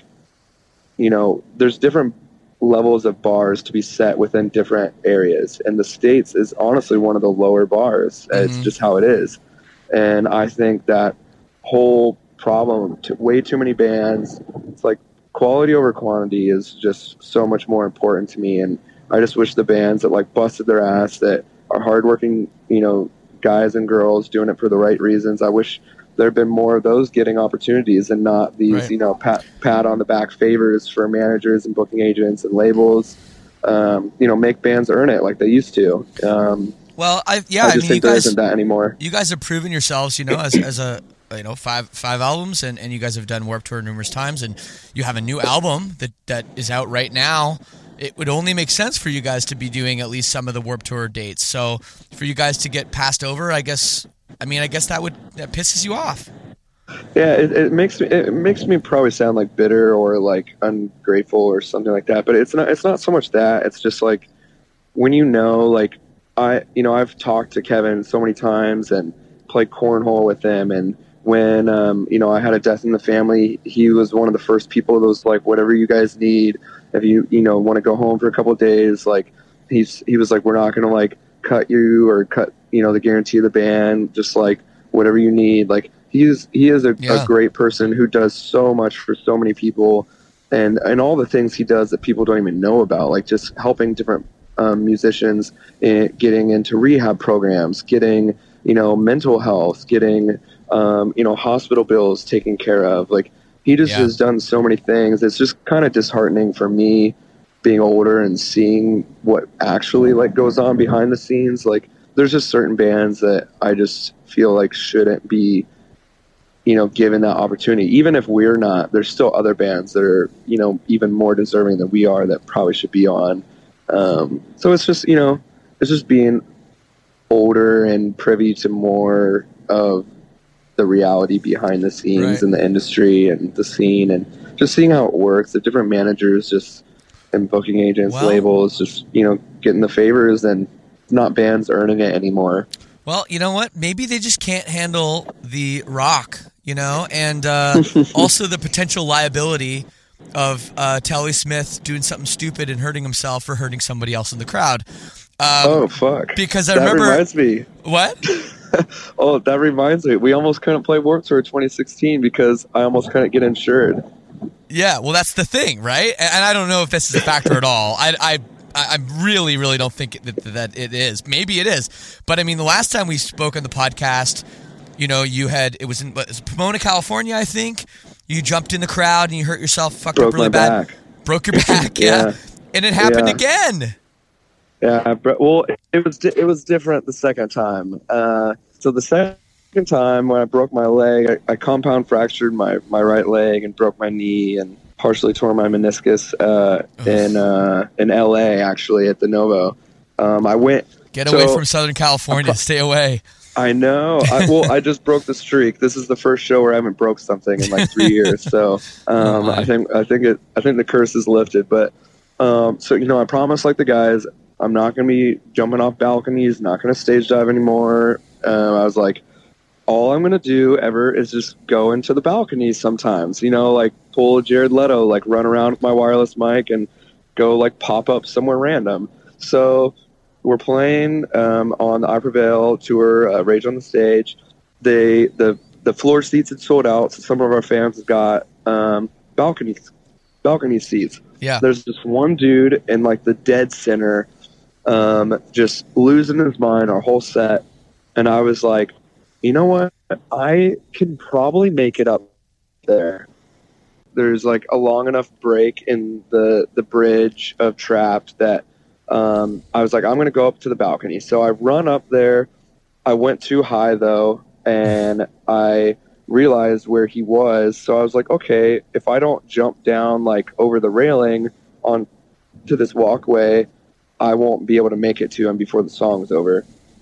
you know, there's different levels of bars to be set within different areas, and the States is honestly one of the lower bars. Mm-hmm. It's just how it is, and I think that whole problem to way too many bands, it's like quality over quantity is just so much more important to me. And I just wish the bands that like busted their ass, that are hardworking, you know, guys and girls doing it for the right reasons, I wish there had been more of those getting opportunities and not these right. you know pat pat on the back favors for managers and booking agents and labels. Um, you know, make bands earn it like they used to. Um, well I yeah I just I mean, think you there guys, isn't that anymore. You guys have proven yourselves, you know, as as a you know, five five albums, and, and you guys have done Warped Tour numerous times, and you have a new album that, that is out right now. It would only make sense for you guys to be doing at least some of the Warped Tour dates. So for you guys to get passed over, I guess, I mean, I guess that would, that pisses you off. Yeah, it, it makes me it makes me probably sound like bitter or like ungrateful or something like that. But it's not it's not so much that. It's just like when you know, like I you know I've talked to Kevin so many times and played cornhole with him, and when um, you know I had a death in the family, he was one of the first people that was like, whatever you guys need, if you you know want to go home for a couple of days, like he's he was like, we're not gonna like cut you or cut you know the guarantee of the band, just like whatever you need, like he's he is a, Yeah. a great person who does so much for so many people, and and all the things he does that people don't even know about, like just helping different um, musicians in, getting into rehab programs, getting you know mental health, getting um, you know hospital bills taken care of. Like he just Yeah. has done so many things. It's just kind of disheartening for me, being older and seeing what actually like goes on behind the scenes. Like there's just certain bands that I just feel like shouldn't be, you know, given that opportunity. Even if we're not, there's still other bands that are, you know, even more deserving than we are that probably should be on. Um, so it's just, you know, it's just being older and privy to more of the reality behind the scenes Right. in the industry and the scene, and just seeing how it works. The different managers just and booking agents, Well- labels, just, you know, getting the favors and not bands earning it anymore. Well, you know what? Maybe they just can't handle the rock, you know, and uh, also the potential liability of uh, Tally Smith doing something stupid and hurting himself or hurting somebody else in the crowd. Um, Oh, fuck. because I that remember- reminds me. What? Oh, that reminds me. We almost couldn't play Warped Tour twenty sixteen because I almost couldn't get insured. Yeah, well, that's the thing, right? And and I don't know if this is a factor at all. I, I, I really, really don't think that, that it is. Maybe it is. But, I mean, the last time we spoke on the podcast, you know, you had, it was in what, it was Pomona, California, I think. You jumped in the crowd and you hurt yourself, fucked Broke up really my bad. back. Broke your back, yeah. Yeah. And it happened Yeah. again. Yeah, but, well, it was di- it was different the second time. Uh, so the second time when I broke my leg, I, I compound fractured my, my right leg and broke my knee and partially tore my meniscus uh, in uh, in L A actually at the Novo. Um, I went. Get away so- from Southern California. Stay away. I know. I, well, I just broke the streak. This is the first show where I haven't broke something in like three years. So um, Oh, my. I think I think it I think the curse is lifted. But um, so you know, I promised like the guys, I'm not going to be jumping off balconies, not going to stage dive anymore. Uh, I was like, all I'm going to do ever is just go into the balconies sometimes. You know, like pull a Jared Leto, like run around with my wireless mic and go like pop up somewhere random. So we're playing um, on the I Prevail tour, uh, Rage on the Stage. They the the floor seats had sold out, so some of our fans got um, balcony balcony seats. Yeah. There's this one dude in like the dead center, um, just losing his mind our whole set, and I was like, you know what? I can probably make it up there. There's like a long enough break in the the bridge of Trapped that um, I was like, I'm going to go up to the balcony. So I run up there. I went too high though, and I realized where he was. So I was like, okay, if I don't jump down like over the railing on to this walkway, I won't be able to make it to him before the song's over.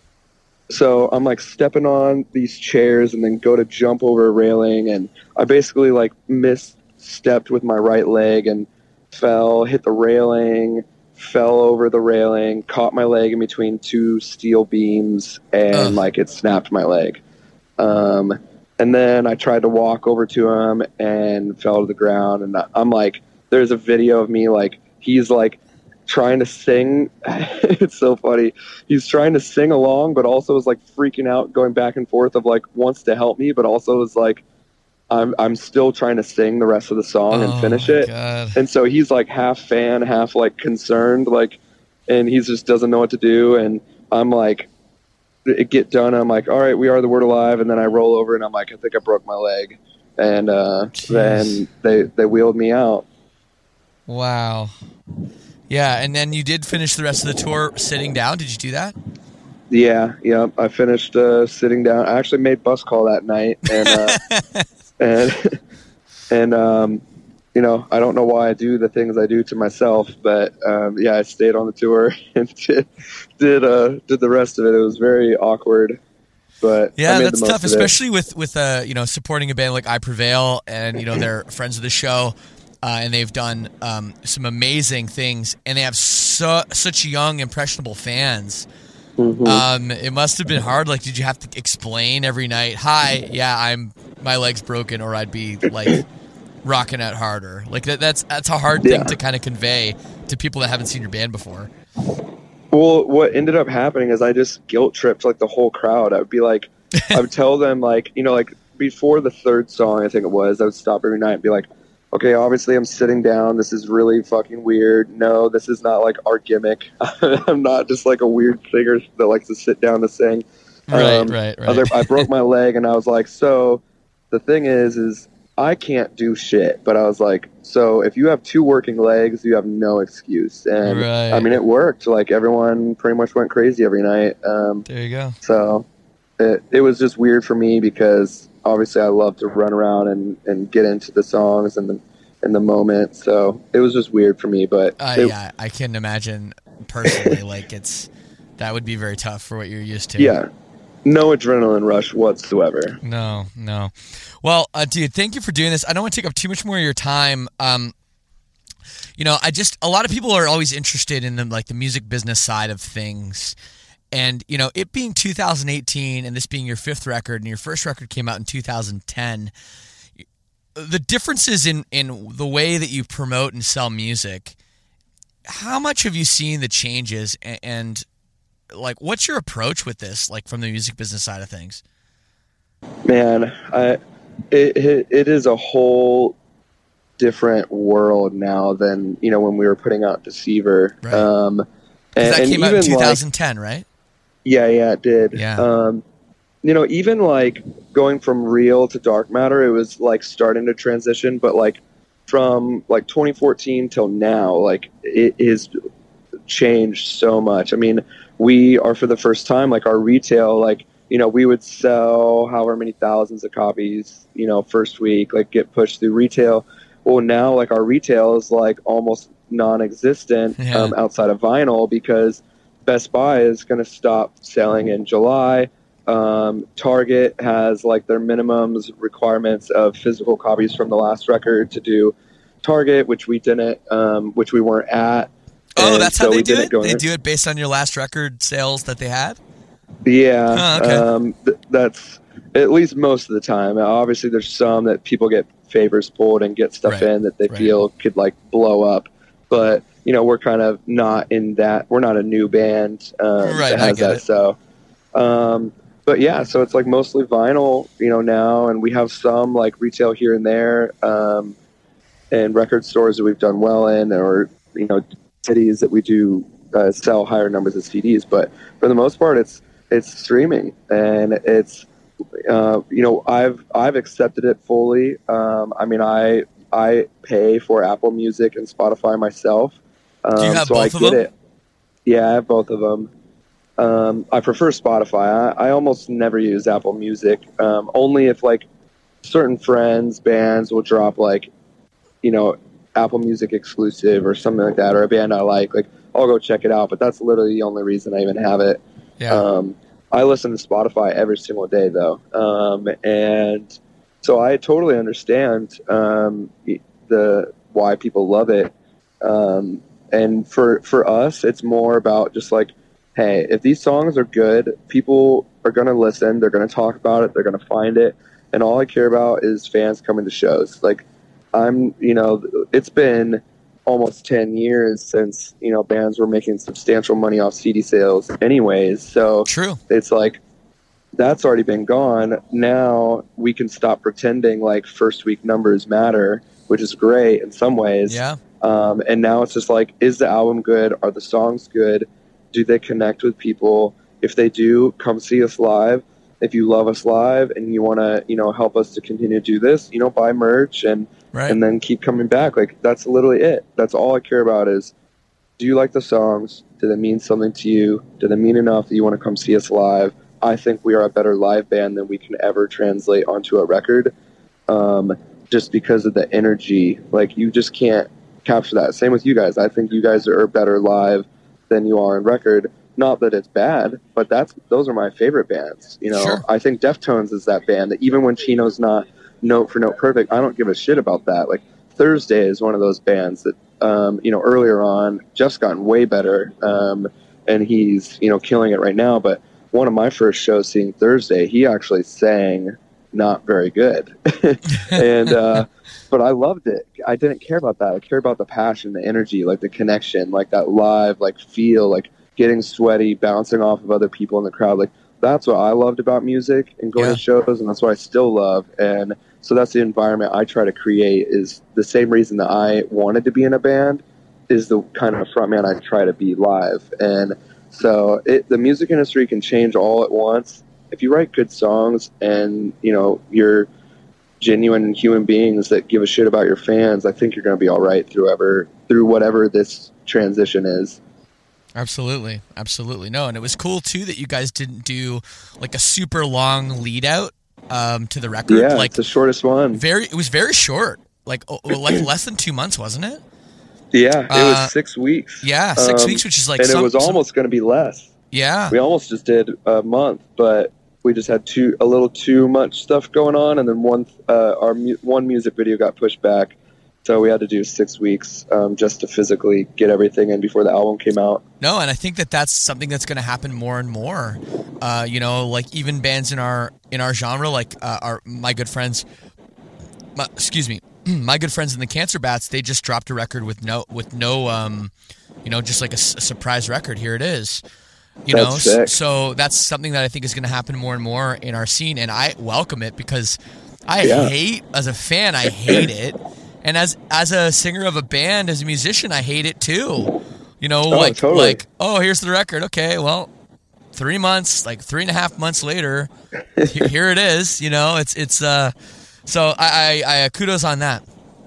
So I'm like stepping on these chairs and then go to jump over a railing, and I basically like misstepped with my right leg and fell, hit the railing, fell over the railing, caught my leg in between two steel beams, and Ugh. like it snapped my leg. Um, and then I tried to walk over to him and fell to the ground, and I'm like, there's a video of me like he's like trying to sing. It's so funny. He's trying to sing along, but also is like freaking out, going back and forth of like wants to help me, but also is like, I'm I'm still trying to sing the rest of the song and Oh, finish my it. God. And so he's like half fan, half like concerned, like, and he just doesn't know what to do. And I'm like, it get done. I'm like, all right, we are the word alive. And then I roll over and I'm like, I think I broke my leg. And uh, then they they wheeled me out. Wow. Yeah, and then you did finish the rest of the tour sitting down. Did you do that? Yeah, yeah. I finished uh, sitting down. I actually made bus call that night, and uh, and and um, you know, I don't know why I do the things I do to myself, but um, yeah, I stayed on the tour and did did uh, did the rest of it. It was very awkward, but I Yeah, made that's the most tough, of it. especially with with uh, you know supporting a band like I Prevail, and you know they're friends of the show, uh, and they've done um, some amazing things, and they have so, such young, impressionable fans. Mm-hmm. Um, it must have been hard. Like, did you have to explain every night? Hi, yeah, I'm my leg's broken, or I'd be like rocking out harder. Like that, that's that's a hard thing Yeah. to kind of convey to people that haven't seen your band before. Well, what ended up happening is I just guilt tripped like the whole crowd. I would be like, I would tell them like, you know, like before the third song, I think it was, I would stop every night and be like, okay, obviously I'm sitting down. This is really fucking weird. No, this is not like our gimmick. I'm not just like a weird singer that likes to sit down to sing. Right, um, right, right. Other, I broke my leg, and I was like, so the thing is, is I can't do shit. But I was like, so if you have two working legs, you have no excuse. And Right. I mean, it worked. Like everyone pretty much went crazy every night. Um, There you go. so it, it was just weird for me because obviously I love to run around and, and get into the songs and the, and the moment. So it was just weird for me, but Uh, it, yeah, I can imagine personally. Like it's that would be very tough for what you're used to. yeah, no adrenaline rush whatsoever. No, no. Well, uh, dude, thank you for doing this. I don't want to take up too much more of your time. Um, you know, I just a lot of people are always interested in the like the music business side of things. And, you know, it being two thousand eighteen and this being your fifth record and your first record came out in two thousand ten, the differences in, in the way that you promote and sell music, how much have you seen the changes and, and like, what's your approach with this, like from the music business side of things? Man, I it, it it is a whole different world now than, you know, when we were putting out Deceiver. Right. Um, and, That and came out in even, like, twenty ten, right? Yeah, yeah, it did. Yeah. Um, you know, even like going from Real to Dark Matter, it was like starting to transition, but like from like twenty fourteen till now, like it is changed so much. I mean, we are for the first time, like our retail, like, you know, we would sell however many thousands of copies, you know, first week, like get pushed through retail. Well, now like our retail is like almost non-existent Yeah. um, outside of vinyl because Best Buy is going to stop selling in July. Um, Target has like their minimums requirements of physical copies from the last record to do Target, which we didn't, um, which we weren't at. Oh, And that's so how they we do didn't it? go They in. do it based on your last record sales that they had? Yeah, Oh, okay. um, th- that's at least most of the time. Obviously, there's some that people get favors pulled and get stuff Right, in that they right. feel could like blow up. But you know, we're kind of not in that. We're not a new band um, Right, that I has get that. it. So, um, but yeah, so it's like mostly vinyl, you know, now, and we have some like retail here and there, um, and record stores that we've done well in, or you know, cities that we do uh, sell higher numbers of C Ds. But for the most part, it's it's streaming, and it's uh, you know, I've I've accepted it fully. Um, I mean, I I pay for Apple Music and Spotify myself. Um, Do you have so both I of get them? it. Yeah, I have both of them. Um, I prefer Spotify. I, I almost never use Apple Music, um, only if like certain friends, bands will drop like, you know, Apple Music exclusive or something like that, or a band I like. Like, I'll go check it out, but that's literally the only reason I even have it. Yeah. Um, I listen to Spotify every single day, though, um, and so I totally understand um, the why people love it. Um, and for for us, it's more about just like, hey, if these songs are good, people are going to listen. They're going to talk about it. They're going to find it. And all I care about is fans coming to shows. Like, I'm, you know, it's been almost ten years since, you know, bands were making substantial money off C D sales anyways. So True. it's like, that's already been gone. Now we can stop pretending like first week numbers matter, which is great in some ways. Yeah. Um, and now it's just like, is the album good? Are the songs good? Do they connect with people? If they do, come see us live. If you love us live and you want to, you know, help us to continue to do this, you know, buy merch and Right. and then keep coming back. Like, that's literally it. That's all I care about is, do you like the songs? Do they mean something to you? Do they mean enough that you want to come see us live? I think we are a better live band than we can ever translate onto a record, um, just because of the energy. Like, you just can't capture that. Same with you guys. I think you guys are better live than you are in record. Not that it's bad, but that's those are my favorite bands. You know, Sure. I think Deftones is that band that even when Chino's not note for note perfect, I don't give a shit about that. Like, Thursday is one of those bands that, um, you know, earlier on, Jeff's gotten way better, um, and he's, you know, killing it right now. But one of my first shows seeing Thursday, he actually sang not very good. and, uh, but I loved it. I didn't care about that. I care about the passion, the energy, like the connection, like that live, like feel, like getting sweaty, bouncing off of other people in the crowd. Like, that's what I loved about music and going Yeah. to shows, and that's what I still love. And so that's the environment I try to create. Is the same reason that I wanted to be in a band is the kind of frontman I try to be live. And so it, the music industry can change all at once. If you write good songs and, you know, you're genuine human beings that give a shit about your fans, I think you're going to be all right through ever through whatever this transition is. Absolutely, absolutely. No, and it was cool too that you guys didn't do like a super long lead out um, to the record. Yeah, like it's the shortest one. very, it was very short, like oh, like less than two months, wasn't it? Yeah, it Uh, was six weeks. Yeah, six Um, weeks, which is like and some, it was some- almost going to be less. yeah, We almost just did a month, but we just had too a little too much stuff going on, and then one uh, our mu- one music video got pushed back, so we had to do six weeks um, just to physically get everything in before the album came out. No, and I think that that's something that's going to happen more and more. Uh, you know, like even bands in our in our genre, like uh, our my good friends, my, excuse me, my good friends in the Cancer Bats, they just dropped a record with no with no, um, you know, just like a, s- a surprise record. Here it is. You That's know, sick. so that's something that I think is going to happen more and more in our scene, and I welcome it because I Yeah. hate, as a fan, I hate it, and as as a singer of a band, as a musician, I hate it too. You know, Oh, like totally. like oh, here's the record. Okay, well, three months, like three and a half months later, he- here it is. You know, it's it's uh, so I I, I kudos on that.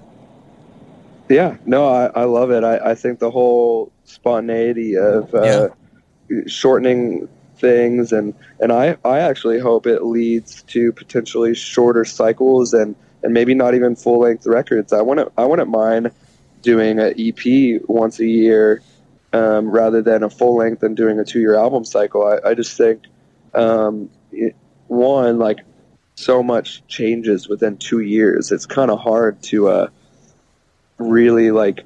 Yeah, no, I, I love it. I, I think the whole spontaneity of uh, shortening things, and, and I, I actually hope it leads to potentially shorter cycles and, and maybe not even full length records. I wouldn't I wouldn't mind doing an E P once a year um, rather than a full length and doing a two year album cycle. I, I just think um, it, one like so much changes within two years. It's kind of hard to uh, really like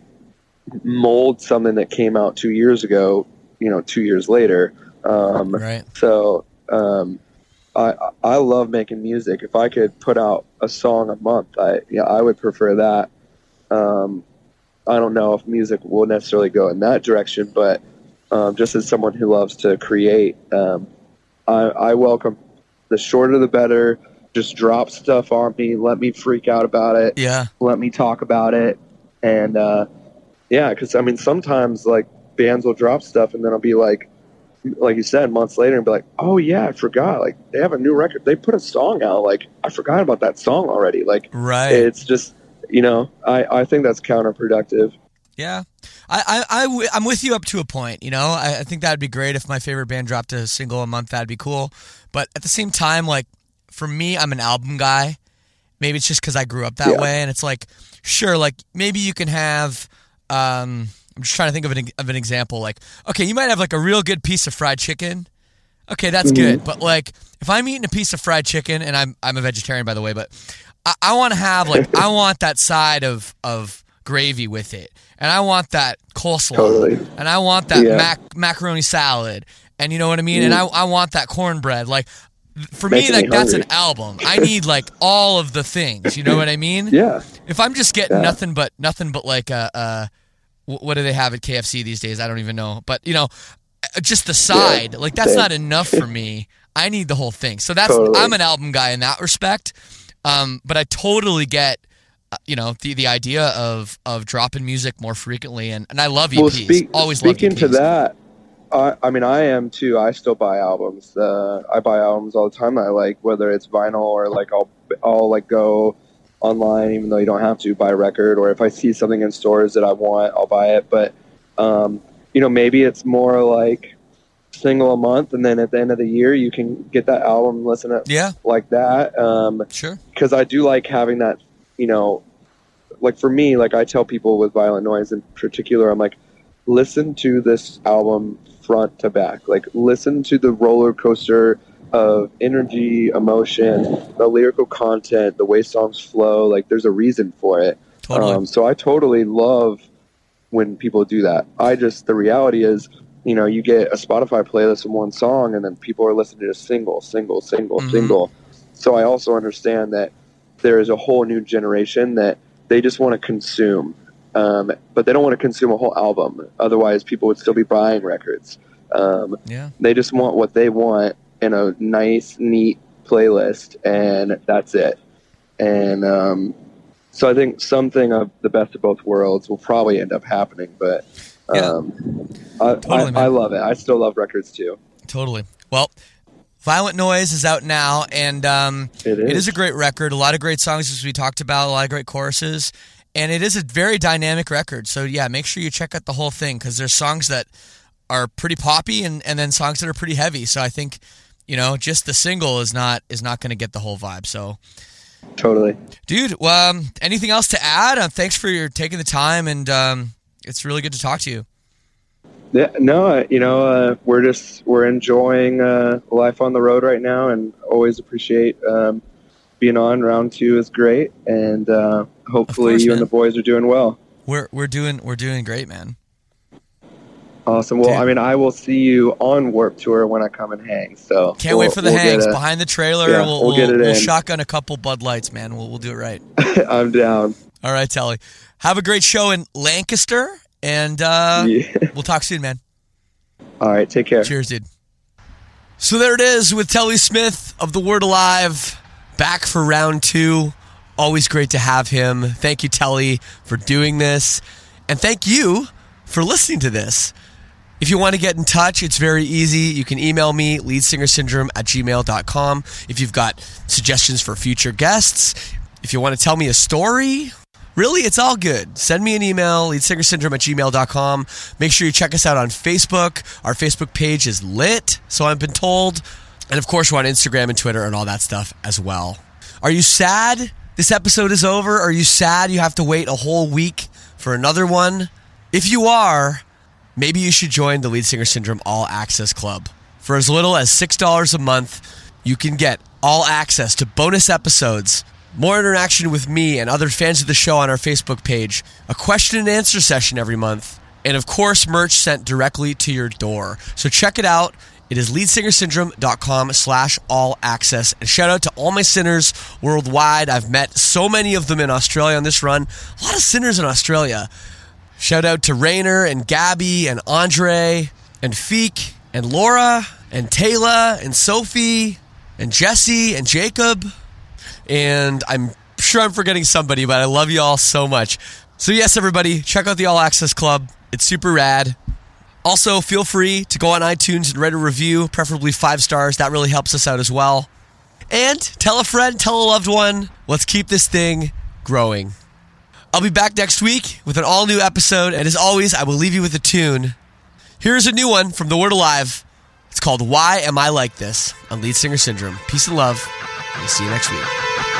mold something that came out two years ago, you know, two years later. Um, Right. So um, I I love making music. If I could put out a song a month, I yeah I would prefer that. Um, I don't know if music will necessarily go in that direction, but um, just as someone who loves to create, um, I, I welcome the shorter the better. Just drop stuff on me. Let me freak out about it. Yeah. Let me talk about it. And uh, yeah, because I mean, sometimes like bands will drop stuff, and then I'll be like, like you said, months later, and be like, oh yeah, I forgot. Like they have a new record. They put a song out. Like I forgot about that song already. Like Right. it's just, you know, I, I think that's counterproductive. Yeah, I, I, I w- I'm with you up to a point. You know, I, I think that'd be great if my favorite band dropped a single a month. That'd be cool. But at the same time, like for me, I'm an album guy. Maybe it's just because I grew up that Yeah. way, and it's like, sure, like maybe you can have. Um, I'm just trying to think of an of an example. Like, okay, you might have like a real good piece of fried chicken. Okay, that's good. But like, if I'm eating a piece of fried chicken, and I'm I'm a vegetarian by the way, but I, I want to have like I want that side of of gravy with it, and I want that coleslaw, Totally. and I want that Yeah. mac macaroni salad, and you know what I mean, and I I want that cornbread. Like for me, Making like me that's an hungry. album. I need like all of the things. You know what I mean? Yeah. If I'm just getting Yeah. nothing but nothing but like a, uh, what do they have at K F C these days? I don't even know. But you know, uh, just the side, like that's same. not enough for me. I need the whole thing. So that's Totally. I'm an album guy in that respect. Um, but I totally get, uh, you know, the the idea of of dropping music more frequently, and, and I love E Ps. Well, speak, Always loved speaking E Ps. to that, I, I mean, I am too. I still buy albums. Uh, I buy albums all the time. I like, whether it's vinyl or like I'll I'll like go online, even though you don't have to buy a record. Or if I see something in stores that I want, I'll buy it. But um, you know, maybe it's more like single a month, and then at the end of the year, you can get that album and listen to it Yeah, like that. Um, sure. because I do like having that, you know, like for me, like I tell people with Violent Noise in particular, I'm like, listen to this album front to back. Like, listen to the roller coaster of energy, emotion, the lyrical content, the way songs flow. Like, there's a reason for it. Totally. Um, so I totally love when people do that. I just, the reality is, you know, you get a Spotify playlist of one song, and then people are listening to single, single, single, Mhm. single. So I also understand that there is a whole new generation that they just want to consume, um, but they don't want to consume a whole album. Otherwise, people would still be buying records. Um, Yeah. they just want what they want, in a nice, neat playlist, and that's it. And um, so I think something of the best of both worlds will probably end up happening, but um, yeah. I, totally, I, I love it. I still love records too. Totally. Well, Violent Noise is out now, and um, it, is. it is a great record. A lot of great songs, as we talked about, a lot of great choruses, and it is a very dynamic record. So yeah, make sure you check out the whole thing, because there's songs that are pretty poppy and, and then songs that are pretty heavy. So I think, you know, just the single is not is not going to get the whole vibe. So totally, dude. Well, um, anything else to add? Uh, thanks for your taking the time, and um, it's really good to talk to you. Yeah, no, you know, uh, we're just we're enjoying uh, life on the road right now, and always appreciate um, being on. Round two is great, and uh, hopefully course, you man. and the boys are doing well. We're we're doing we're doing great, man. Awesome. Well, Dude. I mean, I will see you on Warped Tour when I come and hang. So can't we'll, wait for the we'll hangs a, behind the trailer. Yeah, we'll we'll, we'll, get it we'll in. shotgun a couple Bud Lights, man. We'll we'll do it right. I'm down. All right, Telly. Have a great show in Lancaster, and uh, yeah. we'll talk soon, man. All right, take care. Cheers, dude. So there it is with Telly Smith of The Word Alive, back for round two. Always great to have him. Thank you, Telly, for doing this, and thank you for listening to this. If you want to get in touch, it's very easy. You can email me, leadsingersyndrome at gmail dot com. If you've got suggestions for future guests, if you want to tell me a story, really, it's all good. Send me an email, leadsingersyndrome at gmail dot com. Make sure you check us out on Facebook. Our Facebook page is lit, so I've been told. And of course, we're on Instagram and Twitter and all that stuff as well. Are you sad this episode is over? Are you sad you have to wait a whole week for another one? If you are, maybe you should join the Lead Singer Syndrome All Access Club. For as little as six dollars a month, you can get all access to bonus episodes, more interaction with me and other fans of the show on our Facebook page, a question and answer session every month, and of course, merch sent directly to your door. So check it out. It is leadsingersyndrome.com slash all access. And shout out to all my sinners worldwide. I've met so many of them in Australia on this run. A lot of sinners in Australia. Shout out to Rainer and Gabby and Andre and Feek and Laura and Taylor and Sophie and Jesse and Jacob. And I'm sure I'm forgetting somebody, but I love you all so much. So yes, everybody, check out the All Access Club. It's super rad. Also, feel free to go on iTunes and write a review, preferably five stars. That really helps us out as well. And tell a friend, tell a loved one. Let's keep this thing growing. I'll be back next week with an all-new episode, and as always, I will leave you with a tune. Here's a new one from The Word Alive. It's called Why Am I Like This on Lead Singer Syndrome. Peace and love. We'll see you next week.